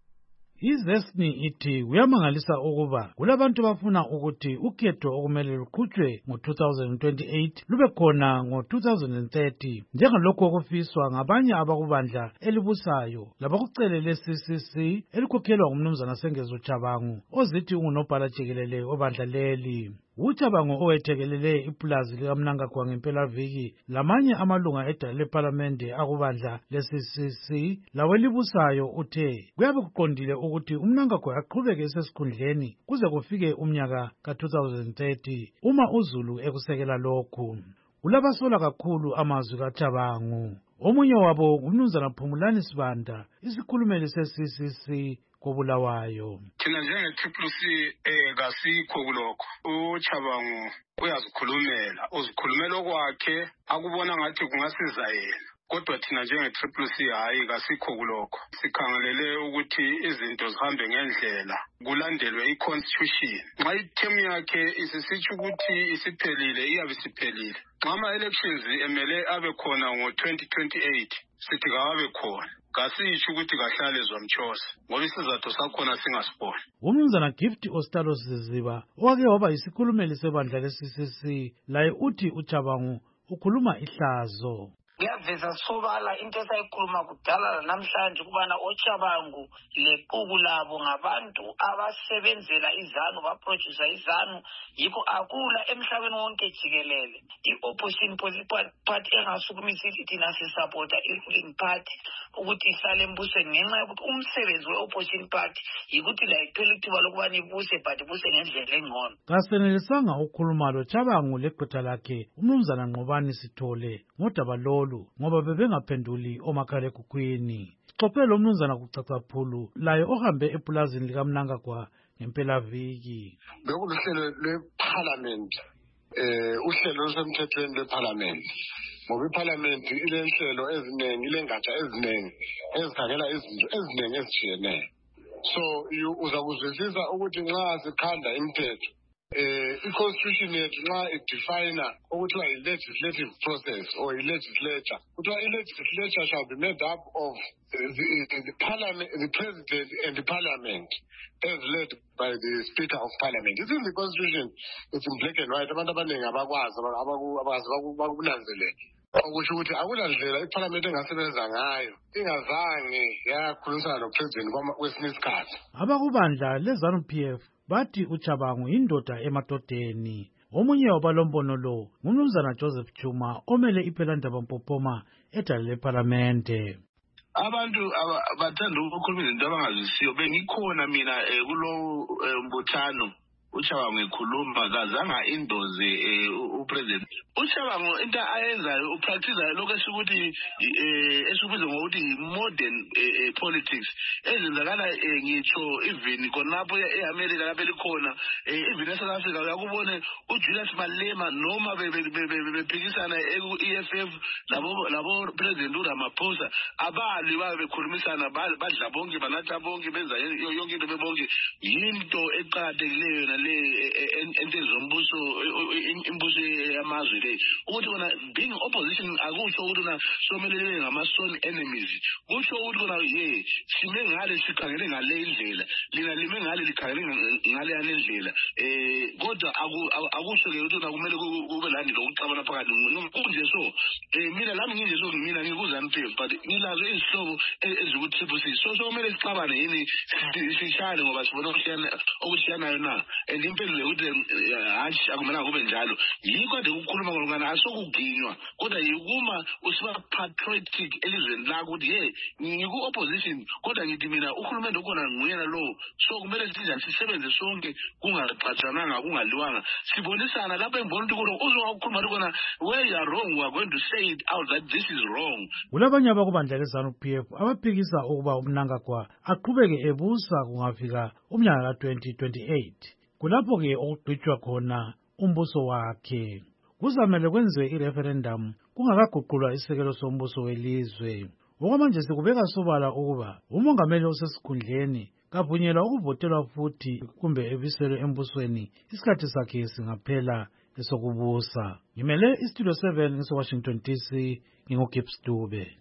Izesni ithi kuyamangalisa ukuba kulabantu bafuna ukuthi ukhetho okumele luqhutshwe ngo two thousand twenty-eight lube khona ngo two thousand thirty njengalokho okufiswa ngabanye abakubandla elibusayo labakucelele C C C elikhokhelwa ngumnumzana Sengezo Chabangu ozithi ungunobhala jikelele obandla leli. uChabangu owethekelele ipulazi likaMnangagwa ngempelaviki lamanye amalunga edala leParlamente akubandla le-C C C lawelibusayo uthe kuyabe kuqondile ukuthi uMnangagwa aqhubeke esesikhundleni kuze kufike umnyaka ka two thousand thirty uma uZulu ekusekela lokhu. Kulabasola kakhulu amazwi kaChabangu. Omunye wabo ngumnumzana Phumulani Sibanda, isikhulumeli se-C C C koBulawayo. Thina njenge Triple C eh kasikho kulokho. uChabangu uyazikhulumela, uzikhulumela kwakhe akubona ngathi kungasiza yena. Kodwa thina njenge Triple C hayi kasikho kulokho. Sikhangelele ukuthi izinto zihambe ngendlela, kulandelwe iConstitution. Nxa ithemu yakhe isisithi ukuthi isiphelile iyabe isiphelile. Nxa ama-elections emele abe khona ngo twenty twenty-eight sithi kawabe khona. Kasisho ukuthi kahlale zomchosa ngoba isizathu sakhona singasiboni. Umnumzana Gift Ostalo Ziziba owake waba yisikhulumeli sebandla le-C C C laye uthi uChabangu ukhuluma ihlazo. Ngiyaveza sobala into esayikhuluma kudala namhlanje kubana oChabangu lequku labo ngabantu abasebenzela izanu baproducer izanu yikho akula emhlabeni wonke jikelele i-opposition party engasukumisa ithi thina sisupporta i-ruling party ukuthi ihlale embusweni ngenxa yokuthi umsebenzi we-opposition party yikuthi la ithola ithuba lokubana ibuse but ibuse ngendlela engcono. Kasenelisanga ukukhuluma lo Chabangu legqitha lakhe umnumzana Nqobani Sithole ngodaba lolu ngoba bebengaphenduli omakhalekhukhwini. Xophelo umnumzana kucacaphulu laye ohambe epulazini likaMnangagwa ngempelaviki. Bekuluhlelo lweParliament eh uhlelo lusemthethweni lweParliament ngoba iparliament ilenhlelo eziningi ilengatsha eziningi ezikhangela izinto eziningi ezitshiyeneyo. So uzakuzwisisa ukuthi nxa sikhanda imithetho eh i-constitution yethu nxa idefine ukuthiwa i-legislative process or i-legislature, kuthiwa i-legislature shall be made up of the, the parliament, the president and the parliament as led by the speaker of parliament. It's in the constitution, it's in black and white. Abantu abaningi abakwazi abakwazi bakunanzelela okusho ukuthi akulandlela iparliament engasebenza ngayo ingazange yakhulumisana nopresident kwesinye isikhathi. Abakubandla le-ZANU-P F bathi uChabangu indoda emadodeni. Omunye wabalombono lo ngumnumzana Joseph Chuma omele iPhelandaba Mpophoma edale leParlamente. Abantu bathanda ukukhuluma izinto abangazisiyo. Bengikhona mina kulo mbuthano uChabangu ekhuluma kazanga indoze upresident. uChabangu into ayenzayo upractice lokho esikuthi esikubiza ngokuthi modern politics ezenzakala ngitsho even khonapho eAmerica lapho elikhona even eSouth Africa uyakubona uJulius Malema noma bephikisana ku-E F F labo labo president uRamaphosa abali babe bekhulumisana badla bonke banatha bonke benza yonke into bebonke. Yinto eqhakathekileyo na le entezombuso imbuso yamazwe le ukuthi wona being opposition akusho ukuthi na somelele ngama-sworn enemies, kusho ukuthi kona ye sime ngale sikhangele ngale indlela lina lime ngale likhangele ngale yale ndlela eh kodwa akusho ke ukuthi na kumele kube landi lokuxabana phakathi kunje so eh mina lami nginje so mina ngikuZANU-P F but ngilazo izihlobo ezikuthi C so so kumele sixabane yini sishane ngoba sibona okushiyanayo na and impela ukuthi hashi akumele kube njalo. Yikho nje ukukhuluma ngolungana asokuginywa kodwa yikuma usiba patriotic elizweni lakho ukuthi hey ngiku opposition kodwa ngithi mina uhulumende ukhona nguyena lo so kumele sithi sisebenze sonke kungaqhathananga kungaliwanga sibonisana lapho engibona ukuthi kulo uzokukhuluma ukona where you are wrong we are going to say it out that this is wrong. Kulabanye abakubandla le-ZANU-P F abaphikisa ukuba uMnangagwa aqhubeke ebusa kungafika umnyaka ka twenty twenty-eight. Kulapho ke okugqitshwa khona umbuso wakhe. Kuzamele kwenziwe i-referendum kungakaguqulwa isekelo sombuso welizwe. Okwamanje sikubeka sobala ukuba umongameli osesikhundleni kavunyelwa ukuvotelwa futhi kumbe ebiselwe embusweni isikhathi sakhe singaphela esokubusa. Ngimele iStudio seven ngiseWashington D C, nginguGibbs Dube.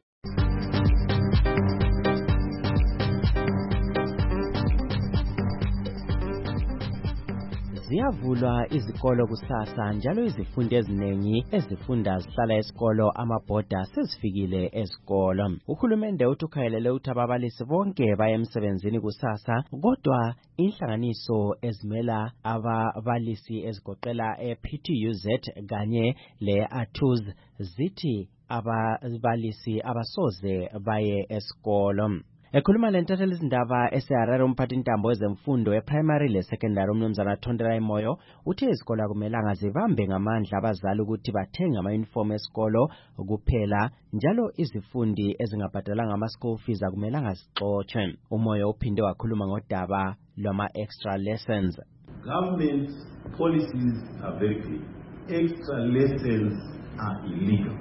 Ziyavulwa izikolo kusasa njalo izifundi eziningi ezifunda zihlala esikolo amabhoda sezifikile esikolo. Uhulumende uthi ukhayelele ukuthi ababalisi bonke baye emsebenzini kusasa kodwa inhlanganiso ezimela ababalisi ezigoqela e-P T U Z kanye le-A T U Z zithi ababalisi abasoze baye esikolo. Ekhuluma lentatheli izindaba eseharare umphathintambo wezemfundo eprimary le-secondary umnumzana Thondela Moyo uthe izikolo akumelanga zibambe ngamandla abazali ukuthi bathenge ama-uniform esikolo kuphela njalo izifundi ezingabhadalanga ama-school fees akumelanga zixotshwe. Umoyo uphinde wakhuluma ngodaba lwama-extra lessons. Government policies are very clear. Extra lessons are illegal.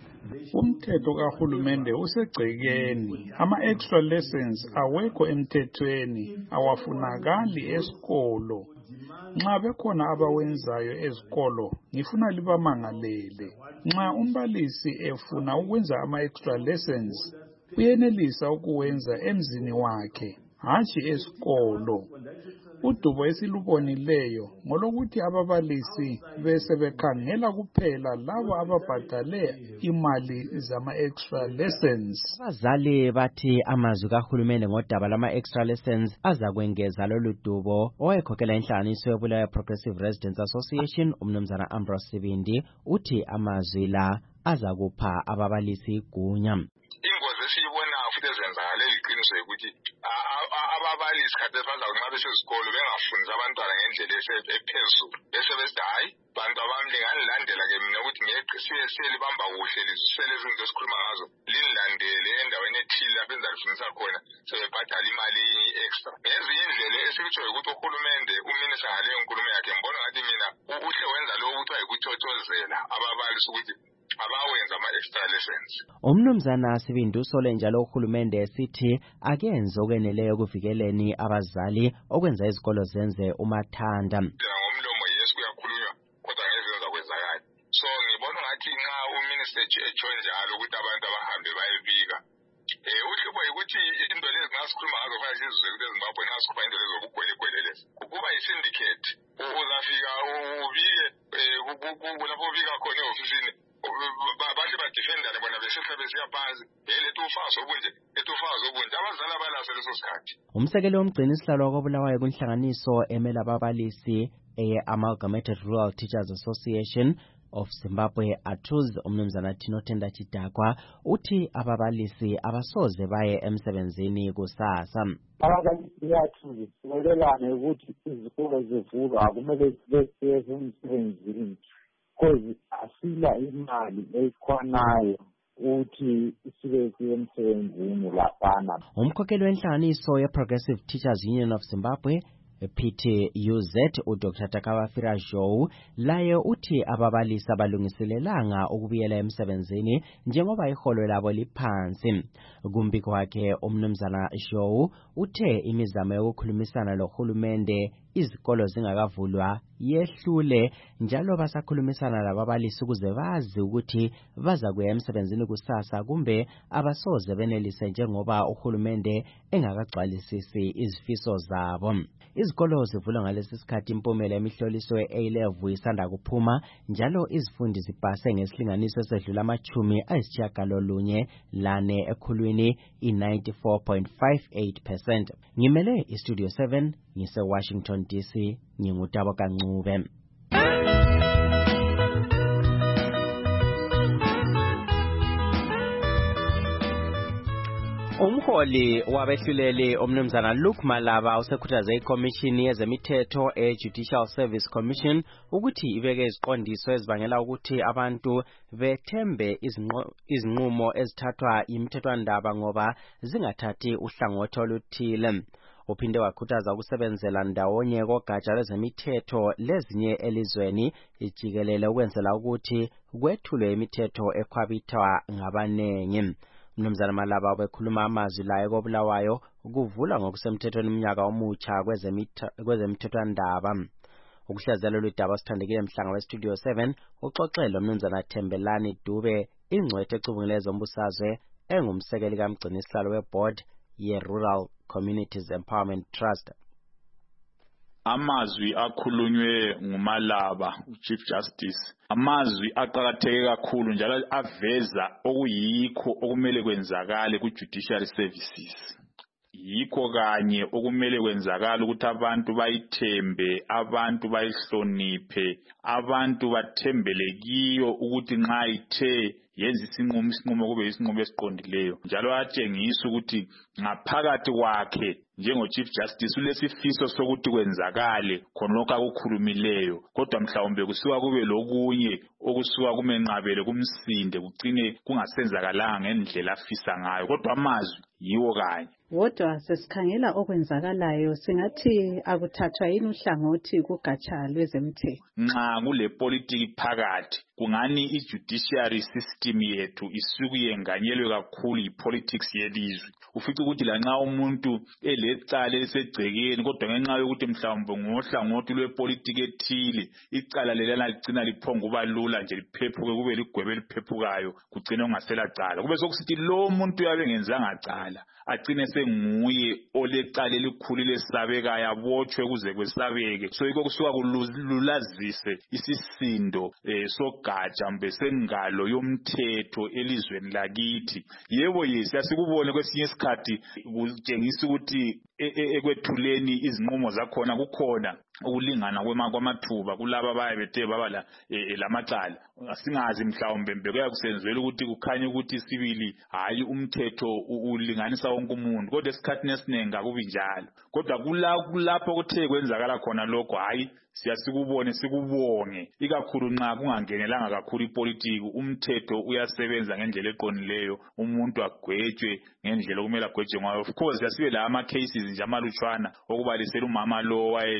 Umthetho kahulumende usegcekeni. Ama-extra lessons awekho emthethweni, awafunakali esikolo. Nxa bekhona abawenzayo ezikolo, ngifuna libamangalele. Nxa umbalisi efuna ukwenza ama-extra lessons, uyenelisa ukuwenza emzini wakhe, hatshi esikolo. Udubo esilubonileyo ngolokuthi ababalisi bese bekhangela kuphela labo ababhadale imali zama-extra lessons. Abazali bathi amazwi kahulumende ngodaba lama-extra lessons azakwengeza lolu dubo. Owayekhokhela inhlanganiso yebulawayo Progressive Residents Association umnumzana Ambrose Sibindi uthi amazwi la azakupha ababalisi igunya. Ingozi esiyibona futhi ezenzakala iqiniso ukuthi ababalisi kade bazakunxa besesikolo bengafunzi abantwana ngendlela ephezulu bese besithi hayi bantu abami linganilandela ke mina ukuthi siyelibamba kuhle lizwisele izinto esikhuluma ngazo linilandele endaweni ethile lapho enzalifundisa khona sebebhadala imali extra. Ngezinye indlela esikutsho ukuthi uhulumende uminisa ngaleyo nkulumo yakhe ngibona ngathi mina uhle wenza lokho kuthiwa yikuthotshozela ababalisi ukuthi abawenza ama-extra lessons. Umnumzana Sibindu Sole njalo uhulumende esithi akenze okweneleyo kuvikeleni abazali okwenza izikolo zenze umathanda. Ngomlomo yes kuyakhulunywa kodwa ngezenza kwenzakala. So ngibona ngathi nxa uminister etsho njalo ukuthi abantu abahambe bayebika. Eh uhlupho ukuthi into lezi ngasikhuluma ngazo manje izizwe ukuthi eZimbabwe ngasikhuluma into lezo ukugwelegwele lezi. Kuba yi-syndicate uzafika ubike lapho ubika khona e-ofisini bahle badefendane bona besehla besiya phansi elethu ufazo obunje lethu ufazo obunje abazali abalaso leso sikhathi. Umsekeli womgcini isihlalo kwabulawayo kwinhlanganiso emela ababalisi eye-Amalgamated Rural Teachers Association of Zimbabwe Atuz umnumzana Tinothenda Chidakwa uthi ababalisi abasoze baye emsebenzini kusasa. Ababalisi bathi sibolelane ukuthi izikolo zivulwa akumele besiye emsebenzini because asila imali eyikhwanayo ukuthi sibe emsebenzini laphana. Umkhokheli wenhlanganiso ye-Progressive Teachers Union of Zimbabwe P T U Z uDr Takawafira Joe laye uthi ababalisi abalungiselelanga ukubuyela emsebenzini njengoba iholo labo liphansi. Kumbiko wakhe umnumzana Joe uthe imizamo yokukhulumisana lohulumende izikolo zingakavulwa yehlule njalo basakhulumisana lababalisi ukuze bazi ukuthi baza kuya emsebenzini kusasa kumbe abasoze benelise njengoba uhulumende engakagcwalisisi izifiso zabo. Izikolo zivula ngalesi sikhathi impumela emihloliso ye-A-level isanda kuphuma njalo izifundi zipase ngesilinganiso esedlula amachumi ayisitshiyagalolunye lane ekhulwini i-ninety-four point five eight percent. Ngimele iStudio seven ngise Washington D C ngingutabo Kancube. Umholi wabehluleli omnumzana Luke Malaba usekhuthaze iCommission yezemithetho e-Judicial Service Commission ukuthi ibeke iziqondiso ezibangela ukuthi abantu bethembe izinqumo ezithathwa imithethwandaba ngoba zingathathi uhlangothi oluthile. Uphinde wakhuthaza ukusebenzela ndawonye kogatsha lwezemithetho lezinye elizweni ijikelele ukwenzela ukuthi kwethulwe imithetho ekhwabithwa ngabanengi. Mnumzana Malaba bekhuluma amazwi la ekobulawayo kuvula ngokusemthethweni iminyaka omutsha kwezemithethwandaba. Ukuhlazela lwedaba sithandekile mhlanga weStudio seven uxoxele umnumzana Thembelani Dube ingcwethe ecubungile zombusazwe engumsekeli kamgcini isihlalo weboard ye-Rural Communities Empowerment Trust. Amazwi akhulunywe nguMalaba uChief Justice amazwi aqhakatheke kakhulu njalo aveza okuyikho okumele kwenzakale ku-judiciary services. Yikho kanye okumele kwenzakala ukuthi abantu bayithembe, abantu bayihloniphe, abantu bathembele kiyo ukuthi nxa ithe yenza isinqumo isinqumo kube isinqumo esiqondileyo. Njalo atshengisa ukuthi ngaphakathi kwakhe njengo Chief Justice ulesifiso sokuthi kwenzakale khonokho akukhulumileyo, kodwa mhlawumbe kusuka kube lokunye okusuka kumenqabele kumsinde kugcine kungasenzakalanga ngendlela afisa ngayo, kodwa amazwi yiwo kanye. Wodwa sesikhangela okwenzakalayo singathi akuthathwa yini uhlangothi kugatsha lwezemthetho. Nxa kule politiki phakathi kungani i-judiciary system yethu isukuyenganyelwe kakhulu yi-politics yelizwe. Ufica ukuthi lanxa umuntu elecala elisegcekeni kodwa ngenxa yokuthi mhlawumbe ngohlangothi lwepolitiki ethile icala lelana ligcina liphonga kuba lula nje liphephuke kube ligwebe liphephukayo kugcina kungasela cala. Kube sokusithi lo muntu uyabe ngenzanga cala agcine senguye olecala elikhulu lesabekayo abotshwe kuze kwesabeke. So yikho kusuka kululazise isisindo eh, sogatsha mbe sengalo yomthetho elizweni lakithi. Yebo yesi asikubone kwesinye isikhathi kutshengisa ukuthi ekwethuleni izinqumo zakhona kukhona ukulingana kwamathuba kulabo abayebethe baba la lamacala. Singazi mhlawumbe mbekuya kusenzwela ukuthi kukhanye ukuthi sibili hayi umthetho ulinganisa wonke umuntu, kodwa esikhathini esiningi akubi njalo. Kodwa kulapho kuthe kwenzakala khona lokho hayi siyasikubone sikubonge, ikakhulu nxa kungangenelanga kakhulu ipolitiki. Umthetho uyasebenza ngendlela eqonileyo, umuntu agwetshwe ngendlela okumele agwetshwe ngayo. Of course yasibe la ama cases nje amalutshwana okubalisela umama lo waye discipline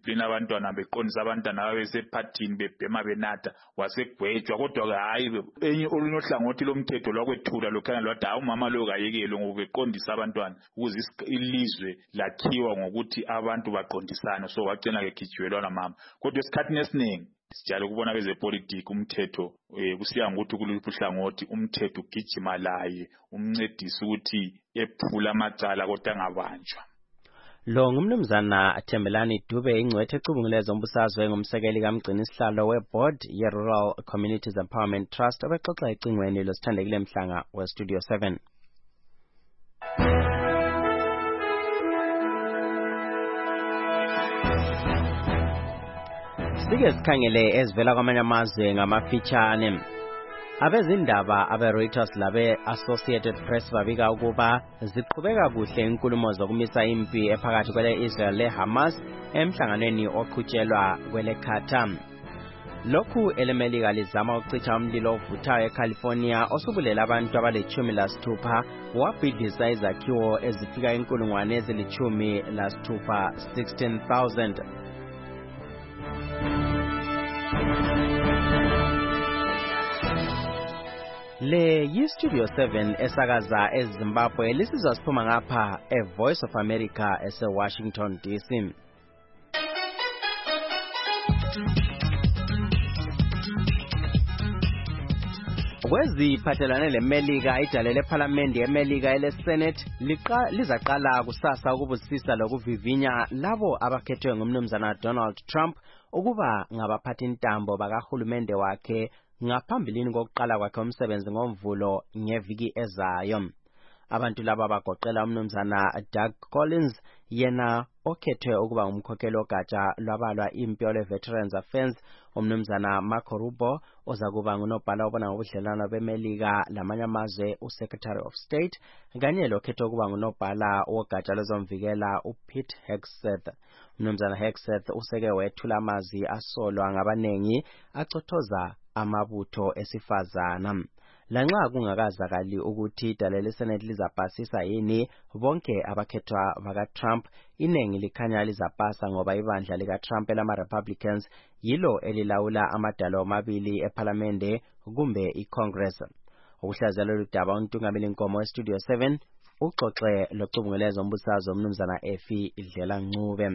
bediscipline abantwana beqondisa abantwana ababesephathini bebhema benatha wasegwejwa kodwa hayi enye olunye ohlangothi lomthetho lwakwethula lokhana lwathi hayi umama lo kayekelwe ngoba beqondisa abantwana ukuze ilizwe lakhiwa ngokuthi abantu baqondisana so wagcina ke khijiwelwana mama kodwa esikhathini esiningi sijalo ukubona bezepolitiki umthetho eh kusiya ngokuthi kuluphi uhlangothi umthetho ugijima laye umncedisa ukuthi ephula amacala kodwa angabanjwa. Lo ngumnumzana Thembelani Dube ingcwethe ecubungulezo umbusazwe ngumsekeli kamgcini isihlalo weboard ye-Rural Communities Empowerment Trust obexoxa ecingweni losithandekile Mhlanga we-Studio seven. Sike sikhangele ezivela kwamanye amazwe ngamafitshane. Abezindaba abe-Reuters labe-Associated Press babika ukuba ziqhubeka kuhle inkulumo zokumisa impi ephakathi kwele Israel le-Hamas emhlanganweni oqhutshelwa kwele Qatar. Lokhu elemelika lizama ukucitha umlilo ovuthayo eCalifornia osubulela abantu abalithumi lasithupha wabhidisa izakhiwo ezifika inkulungwane ezilithumi lasithupha sixteen thousand. Le yi-Studio seven esakaza eZimbabwe lisizwa siphuma ngapha e-Voice of America ese-Washington D C. Kweziphathelane leMelika idale lePhalamende yeMelika eleSenate lizaqala kusasa ukubusisa lokuvivinya labo abakhethwe ngumnumzana Donald Trump ukuba ngabaphathi intambo bakahulumende wakhe ngaphambilini kokuqala kwakhe umsebenzi ngomvulo ngeviki ezayo. Abantu laba bagoqela umnumzana Doug Collins yena okhethwe ukuba umkhokheli ogatsha lwabalwa impi lwe-Veterans Affairs, umnumzana Marco Rubio ozakuba ngunobhala obona ngobudlelwano beMelika lamanye amazwe uSecretary of State kanye lokhethwe ukuba ngunobhala wogatsha lwezomvikela uPete Hegseth. Umnumzana Hegseth useke wethula amazwi asolwa ngabanengi acothoza amabutho esifazana. Lanxa kungakazakali ukuthi idale leSenate lizapasisa yini bonke abakhethwa baka-Trump, iningi likhanya lizapasa ngoba ibandla lika-Trump elama-Republicans yilo elilawula amadalo amabili ePhalamende kumbe iCongress. Ukuhlaziya lolu daba untungameli inkomo we-Studio seven uxoxe locubunguleza umbusazwe umnumzana Efi Dlela Ncube.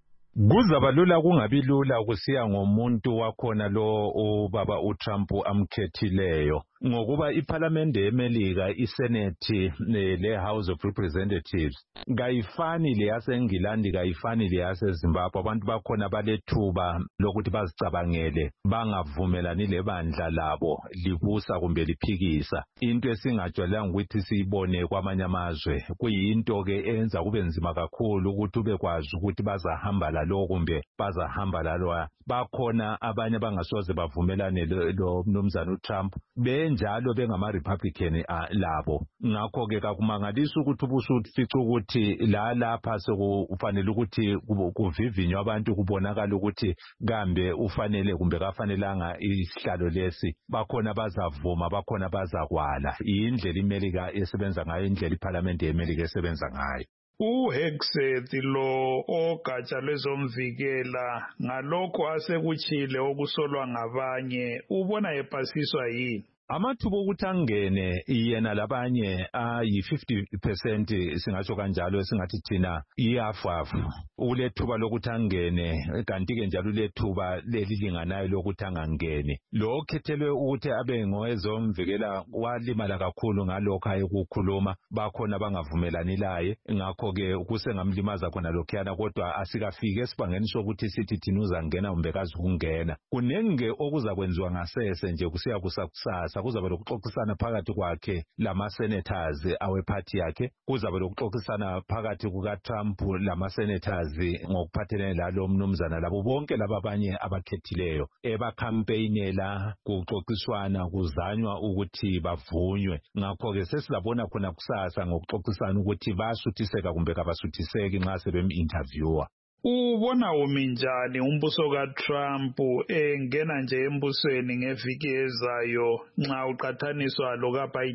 Kuzaba lula kungabi lula kusiya ngomuntu wakhona lo ubaba uTrump amkhethileyo ngokuba iPhalamende yeMelika iSenate leHouse of Representatives kayifani leyaseNgilandi kayifani leyaseZimbabwe. Abantu bakhona balethuba lokuthi bazicabangele bangavumelani lebandla labo libusa kumbe liphikisa. Into esingajwayelanga ukuthi siyibone kwamanye amazwe kuyinto ke enza kube nzima kakhulu ukuthi ubekwazi ukuthi bazahamba lalo kumbe bazahamba lalo. Bakhona abanye bangasoze bavumelane lo mnumzana uTrump benjalo bengama Republican labo. Ngakho ke kakumangalisa ukuthi ubusufica ukuthi la lapha sekufanele ukuthi kuvivinywa abantu kubonakala ukuthi kambe ufanele kumbe kafanelanga isihlalo lesi. Bakhona bazavuma, bakhona bazakwala. Indlela iMelika esebenza ngayo, indlela iPhalamende yeMelika esebenza ngayo. uHegseth lo ogatsha lwezomvikela ngalokho asekuchile okusolwa ngabanye ubona epasiswa yini? Amathuba ukuthi angene yena labanye ayi fifty percent singatsho kanjalo esingathi thina iyafafu ulethuba lokuthi angene kanti ke njalo lethuba lelilinganayo lokuthi angangene. Lo okhethelwe ukuthi abe ngowezomvikela walimala kakhulu ngalokho ayekukhuluma, bakhona bangavumelani laye. Ngakho ke kusengamlimaza khona lokhuyana, kodwa asikafike esibangeni sokuthi sithi thina uzangena kumbe kazukungena. Kunenge okuzakwenziwa ngasese nje kusiya kusakusasa. Kuzaba lokuxoxisana phakathi kwakhe lama-senators awephathi yakhe, kuzaba lokuxoxisana phakathi kuka-Trump lama-senators ngokuphathelene lalo mnumzana labo bonke laba abanye abakhethileyo ebakhampeyinela kuxoxiswana kuzanywa ukuthi bavunywe. Ngakho-ke sesizabona khona kusasa ngokuxoxisana ukuthi bayasuthiseka kumbe kabasuthiseki nxa sebem-interviewer. Ubona umi njani umbuso kaTrump engena nje embusweni ngeviki ezayo nxa uqathaniswa lo kaBiden?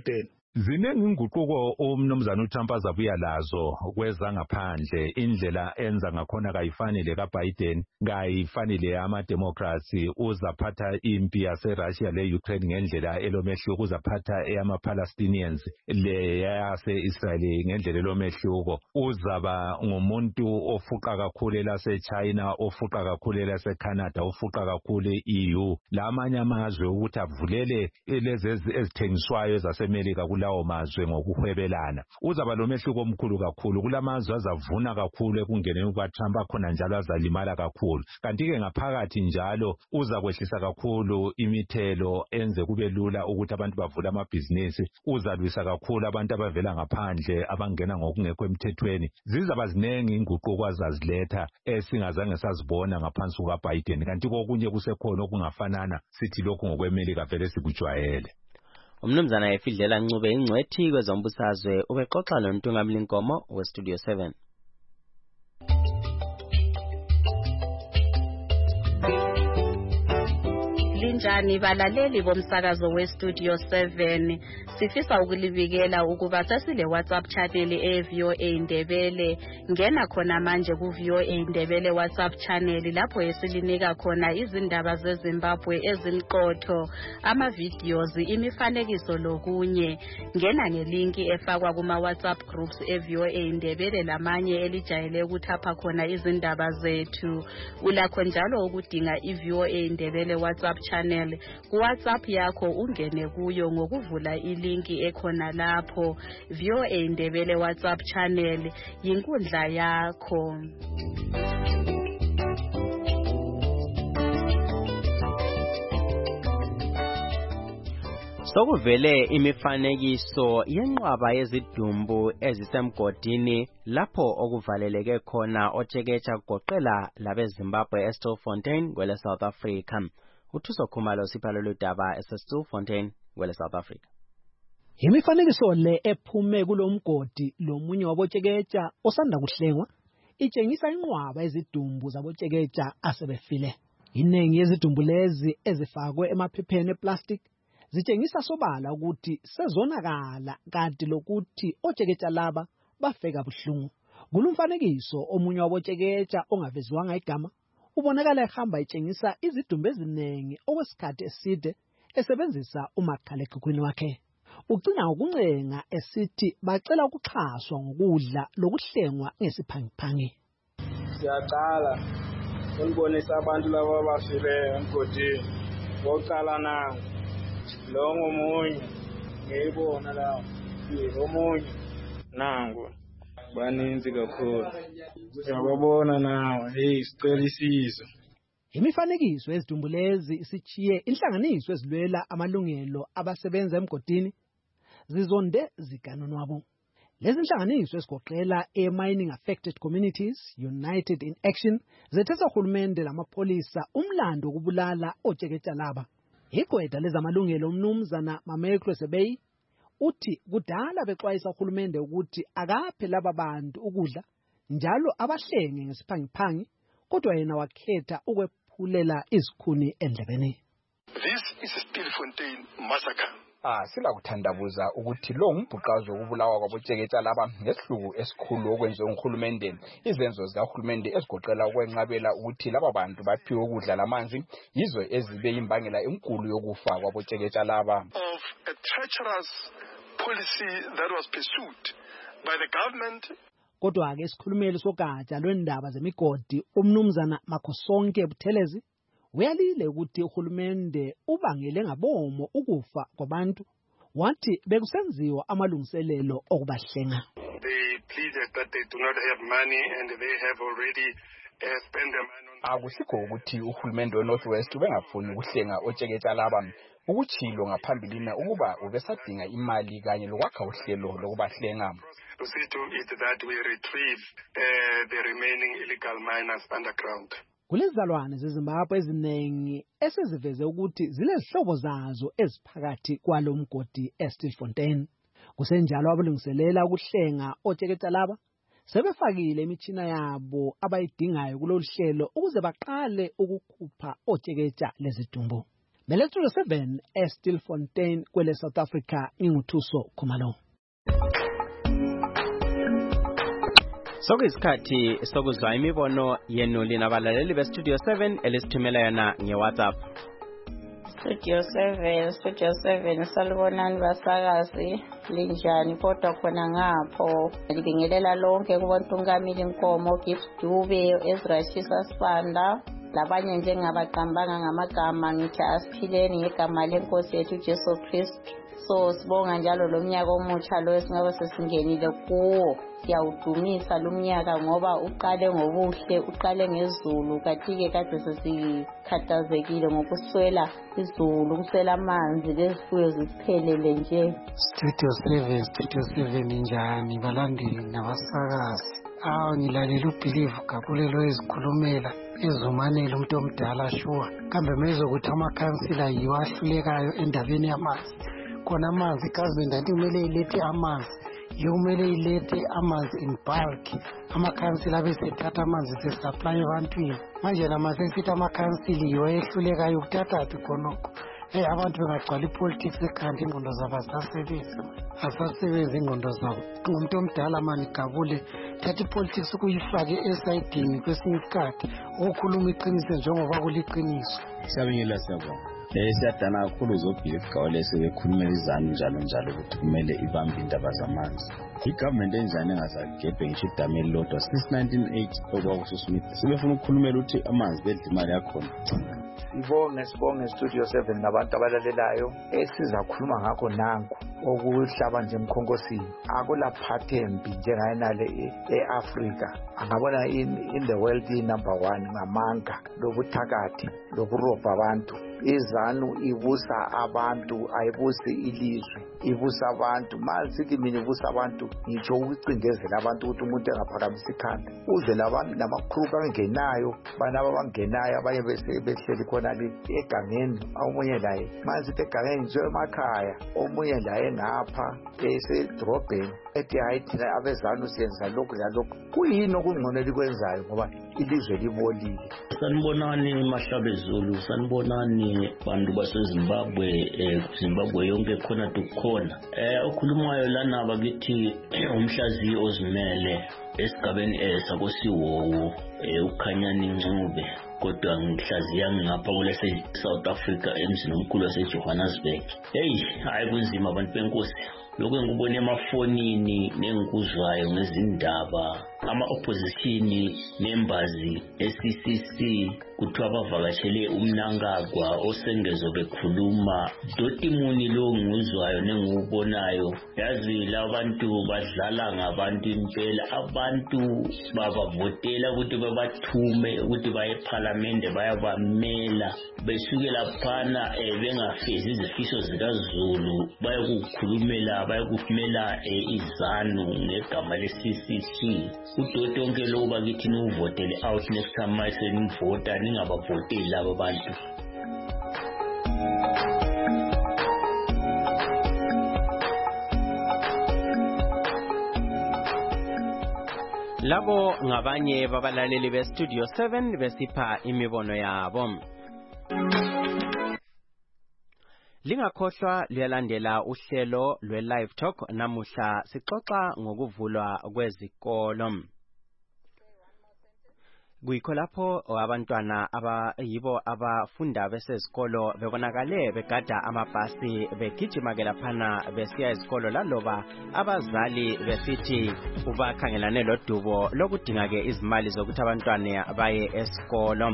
Ziningi inguquko umnumzana uTrump azabuya lazo kwezangaphandle. Indlela enza ngakhona kayifani le kaBiden, kayifani le ama-Democrats. Uzaphatha impi yase-Russia le-Ukraine ngendlela elomehluko, uzaphatha eyama-Palestinians le yase-Israel ngendlela elomehluko. Uzaba ngumuntu ofuqa kakhulu elase-China, ofuqa kakhulu elase-Canada, ofuqa kakhulu e-E U. La amanye amazwe ukuthi avulele lezi ezithengiswayo zaseMelika lawo mazwe ngokuhwebelana. Uzaba lomehluko omkhulu kakhulu. Kulamazwe azavuna kakhulu ekungeneni kukaTrump, akhona njalo azalimala kakhulu. Kanti-ke ngaphakathi njalo uzakwehlisa kakhulu imithelo enze kube lula ukuthi abantu bavule amabhizinisi. Uzalwisa kakhulu abantu abavela ngaphandle abangena ngokungekho emthethweni. Zizaba ziningi inguquko azaziletha esingazange sazibona ngaphansi kukaBiden. Kanti kokunye kusekhona okungafanana, sithi lokhu ngokweMelika vele sikujwayele. Umnumzana Efidlela Ncube ingcwethi kwezombusazwe ubexoxa noNtungamli Nkomo weStudio seven. Linjani balaleli bomsakazo weStudio seven. Sifisa ukulibikela ukuba sasile WhatsApp channel e-V O A Ndebele. Ngena khona manje ku-V O A Ndebele WhatsApp channel lapho esilinika khona izindaba zeZimbabwe ezimqotho, ama-videos, imifanekiso lokunye. Ngena ngelinki efakwa kuma-WhatsApp groups e-V O A Ndebele lamanye elijayele ukuthapha khona izindaba zethu. Ulakho njalo ukudinga i-V O A Ndebele WhatsApp channel ku WhatsApp yakho, ungene kuyo ngokuvula ilinki ekhona lapho. V O A Ndebele WhatsApp channel yinkundla yakho. Sokuvele imifanekiso yenqwaba yezidumbu ezisemgodini lapho okuvaleleke khona otshekecha kugoqela labeZimbabwe eStilfontein kwele South Africa. Uthuso Khumalo siphala lodaba eStilfontein kwele South Africa. Imifanekiso le ephume kulomgodi lomunye wabotshekecha osanda kuhlengwa itshengisa inqwaba ezidumbu zabotshekecha asebefile. Inengi yezidumbu lezi ezifakwe emaphepheni eplastic zitshengisa sobala ukuthi sezonakala kanti lokuthi otshekecha laba bafeka buhlungu. Kulumfanekiso omunye wabotshekecha ongaveziwanga igama ubonakala ehamba etshengisa izidumbu ezinengi okwesikhathi eside esebenzisa umakhalekhukhwini wakhe. Ugcina ukuncenga esithi bacela ukuxhaswa ngokudla lokuhlengwa ngesiphangiphangi. Siyaqala ukubonisa abantu laba abafile emgodini. Boqala nangu lo ngomunye ngiyibona la omunye nangu baninzi kakhulu. Siyababona nawe, hey sicela isizo. Imifanekiso ezidumbu lezi isichiye inhlanganiso ezilwela amalungelo abasebenza emgodini zizonde zikanonwabo. Lezi inhlanganiso ezigoqela e-Mining Affected Communities United in Action zethetha uhulumende lamapolisa umlando wokubulala otshekecha laba. Igqwetha lezamalungelo umnumzana Mameklo Sebei uthi kudala bexwayisa uhulumende ukuthi akaphe laba bantu ukudla njalo abahlenge ngesiphangiphangi, kodwa yena wakhetha ukwephulela izikhuni endlebeni. This is a Stilfontein massacre. Ah, sila kuthandabuza ukuthi lo ngumbhuqazo wokubulawa kwabotshekecha laba ngesihluku esikhulu okwenziwe nguhulumende. Izenzo zikahulumende ezigoqela ukwenqabela ukuthi laba bantu baphiwe ukudla lamanzi yizo ezibe imbangela enkulu yokufa kwabotshekecha laba. Of a treacherous policy that was pursued by the government. Kodwa ke isikhulumeli sogatsha lwendaba zemigodi umnumzana Makhosonke Buthelezi uyalile ukuthi uhulumende ubangele ngabomo ukufa kwabantu, wathi bekusenziwa amalungiselelo okubahlenga. They pleaded that they do not have money and they have already uh, spent the money on. Akusikho ukuthi uhulumende weNorthwest ubengafuni ukuhlenga otshekecha laba. Ukuchilo ngaphambilini ukuba ubesadinga imali kanye lokwakha uhlelo lokubahlenga. To see to it that we retrieve uh, the remaining illegal miners underground. Kulezalwane zeZimbabwe ezinengi eseziveze ukuthi zilezihlobo zazo eziphakathi kwalomgodi eStilfontein. Kusenjalo abalungiselela ukuhlenga otshekecha laba sebefakile imitshina yabo abayidingayo kulolu hlelo ukuze baqale ukukhupha otshekecha lezidumbu. Belestudio seven eStilfontein kwele South Africa inguthuso Khumalo. Sokuyisikhathi sokuzwa imibono yenu lina balaleli beStudio seven elisithumela yona ngeWhatsApp. Studio seven, Studio seven, salibonani basakazi, linjani kodwa khona ngapho. Libingelela lonke kubontungamili Nkomo, Gift Dube, Ezra Shisa Sibanda, labanye njengabaqambanga ngamagama ngithi asiphileni ngegama lenkosi yethu Jesu Kristu. So sibonga njalo lo mnyaka omutsha lo esingabe sesingenile kuwo. Siyawudumisa lo mnyaka ngoba uqale ngobuhle, uqale ngezulu, kathi-ke kade sesikhathazekile ngokuswela izulu, ukuswela amanzi, lezifuyo zisiphelele nje. Studio seven, Studio seven njani balandeli nabasakazi. Awu ngilalela ubelieve kakhulu ezikhulumela ezumanela umuntu omdala shuwa. Kambe mezokuthi amakhansila yiwo ahlulekayo endabeni yamanzi. Khona amanzi igazini kanti kumele ilethe amanzi. Yomele ilethe amanzi in bulk. Amakhansila besethatha amanzi sesupply ebantwini. Manje namasesithi amakhansili yiwo ehlulekayo ukuthatha khonokho. Eh abantu bengagcwala ipolitics ekhanda ingqondo zabo asasebenzi. Asasebenzi ingqondo zabo. Umuntu omdala mani gabule thatha ipolitics ukuyifake esidini kwesinye isikhathi ukukhuluma iqiniso njengoba kuliqiniso. Siyabingelela siyabonga. Eh siyadana kakhulu zobelief gawule sebekhulumela izanu njalo njalo ukuthi kumele ibambe indaba zamanzi. I-government enjani engasagebhe ngisho idame elilodwa since nineteen eighty okwakuSmith sebefuna ukukhulumela ukuthi amanzi bedla imali yakhona. Sibonge sibonge Studio seven nabantu abalalelayo esizakhuluma ngakho nanku okuhlaba nje emkhonkosini akulaphathembi njengayinale eAfrica angabona in, in the world number one ngamanga lobuthakathi lokurobha abantu. Izanu ibusa abantu ayibusi ilizwe ibusa abantu masithi mina ibusa abantu ngitsho ukucindezela abantu ukuthi umuntu engaphakamisa ikhanda uze labantu namakhruku angenayo bana abangenayo abanye bese behleli khona le egangeni omunye laye masithi egangeni nje emakhaya omunye laye ngapha esedrobheni ethi hayi thina abezanu siyenza lokhu lalokhu kuyini okungcono likwenzayo ngoba ilizwe libolile. Sanibonani Mahlabezulu, sanibonani bantu baseZimbabwe, eh Zimbabwe yonke khona tukhona. Eh okhulumayo lana bakithi umhlazi ozimele esigabeni esakosiwowo eh ukhanyani Ncube kodwa ngihlaziya ngapha kulese South Africa emzini omkhulu waseJohannesburg. Hey hayi kunzima abantu benkosi. Lokho ngikubona emafonini nengikuzwayo ngezindaba ama opposition members e-C C C kuthiwa bavakashele umnankagwa osengezo bekhuluma dotimuni lo ngizwayo nengiubonayo yazi labantu badlala ngabantu impela abantu babavotela ukuthi babathume ukuthi baye eParliament bayabamela besukela phana bengafezi izifiso zikaZulu bayokukhulumela bayokumela izanu ngegama le-C C C. Udodo onke lo bakithi nivotele out next time mayise nimvota ningabavoteli laba bantu. Labo ngabanye babalaleli beStudio seven besipha imibono yabo. Lingakhohlwa liyalandela uhlelo lwe-Live Talk namuhla sixoxa ngokuvulwa kwezikolo. Kuyikho lapho abantwana abayibo abafunda besezikolo bebonakale begada amabhasi begijima ke laphana besiya ezikolo laloba abazali besithi ubakhangelane lodubo lokudinga ke izimali zokuthi abantwana baye esikolo.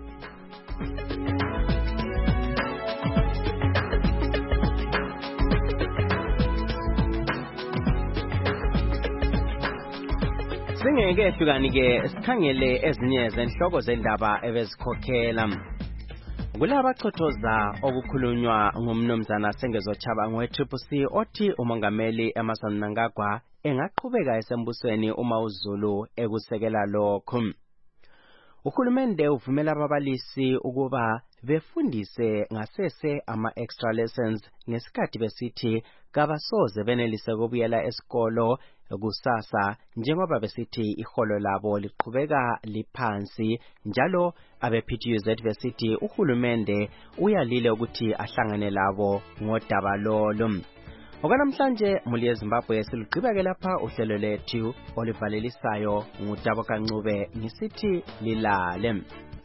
Singeke hlukani ke sikhangele ezinye zenhloko zendaba ebezikhokhela. Kulaba chothoza okukhulunywa ngumnumzana Sengezo Chabangu we-Triple C othi umongameli Emmerson Mnangagwa engaqhubeka esembusweni uma uZulu ekusekela lokho. Uhulumende uvumela ababalisi ukuba befundise ngasese ama-extra lessons ngesikhathi besithi kabasoze benelise kubuyela esikolo kusasa njengoba besithi iholo labo liqhubeka liphansi njalo abe-P T U Z besithi uhulumende uyalile ukuthi ahlangane labo ngodaba lolo. Okanamhlanje muli eZimbabwe siluqhubeke lapha uhlelo lethu olivalelisayo ngutabo kancube ngisithi lilale.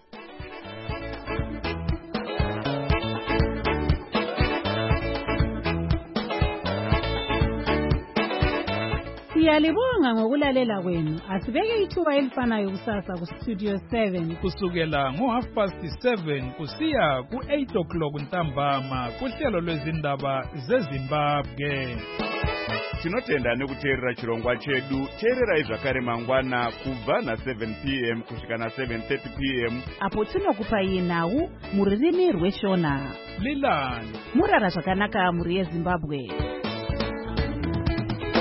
Siyalibonga ngokulalela kwenu. Asibeke ithuba elifanayo kusasa ku Studio seven kusukela ngo half past seven kusiya ku eight o'clock ntambama kuhlelo lwezindaba zeZimbabwe. Tinotenda nekuteerera chirongwa chedu. Teererai zvakare mangwana kubva na seven p m kusvika na seven thirty p m apo tinokupai nhau mururimi rweshona. Lilani Murara zvakanaka muri yeZimbabwe.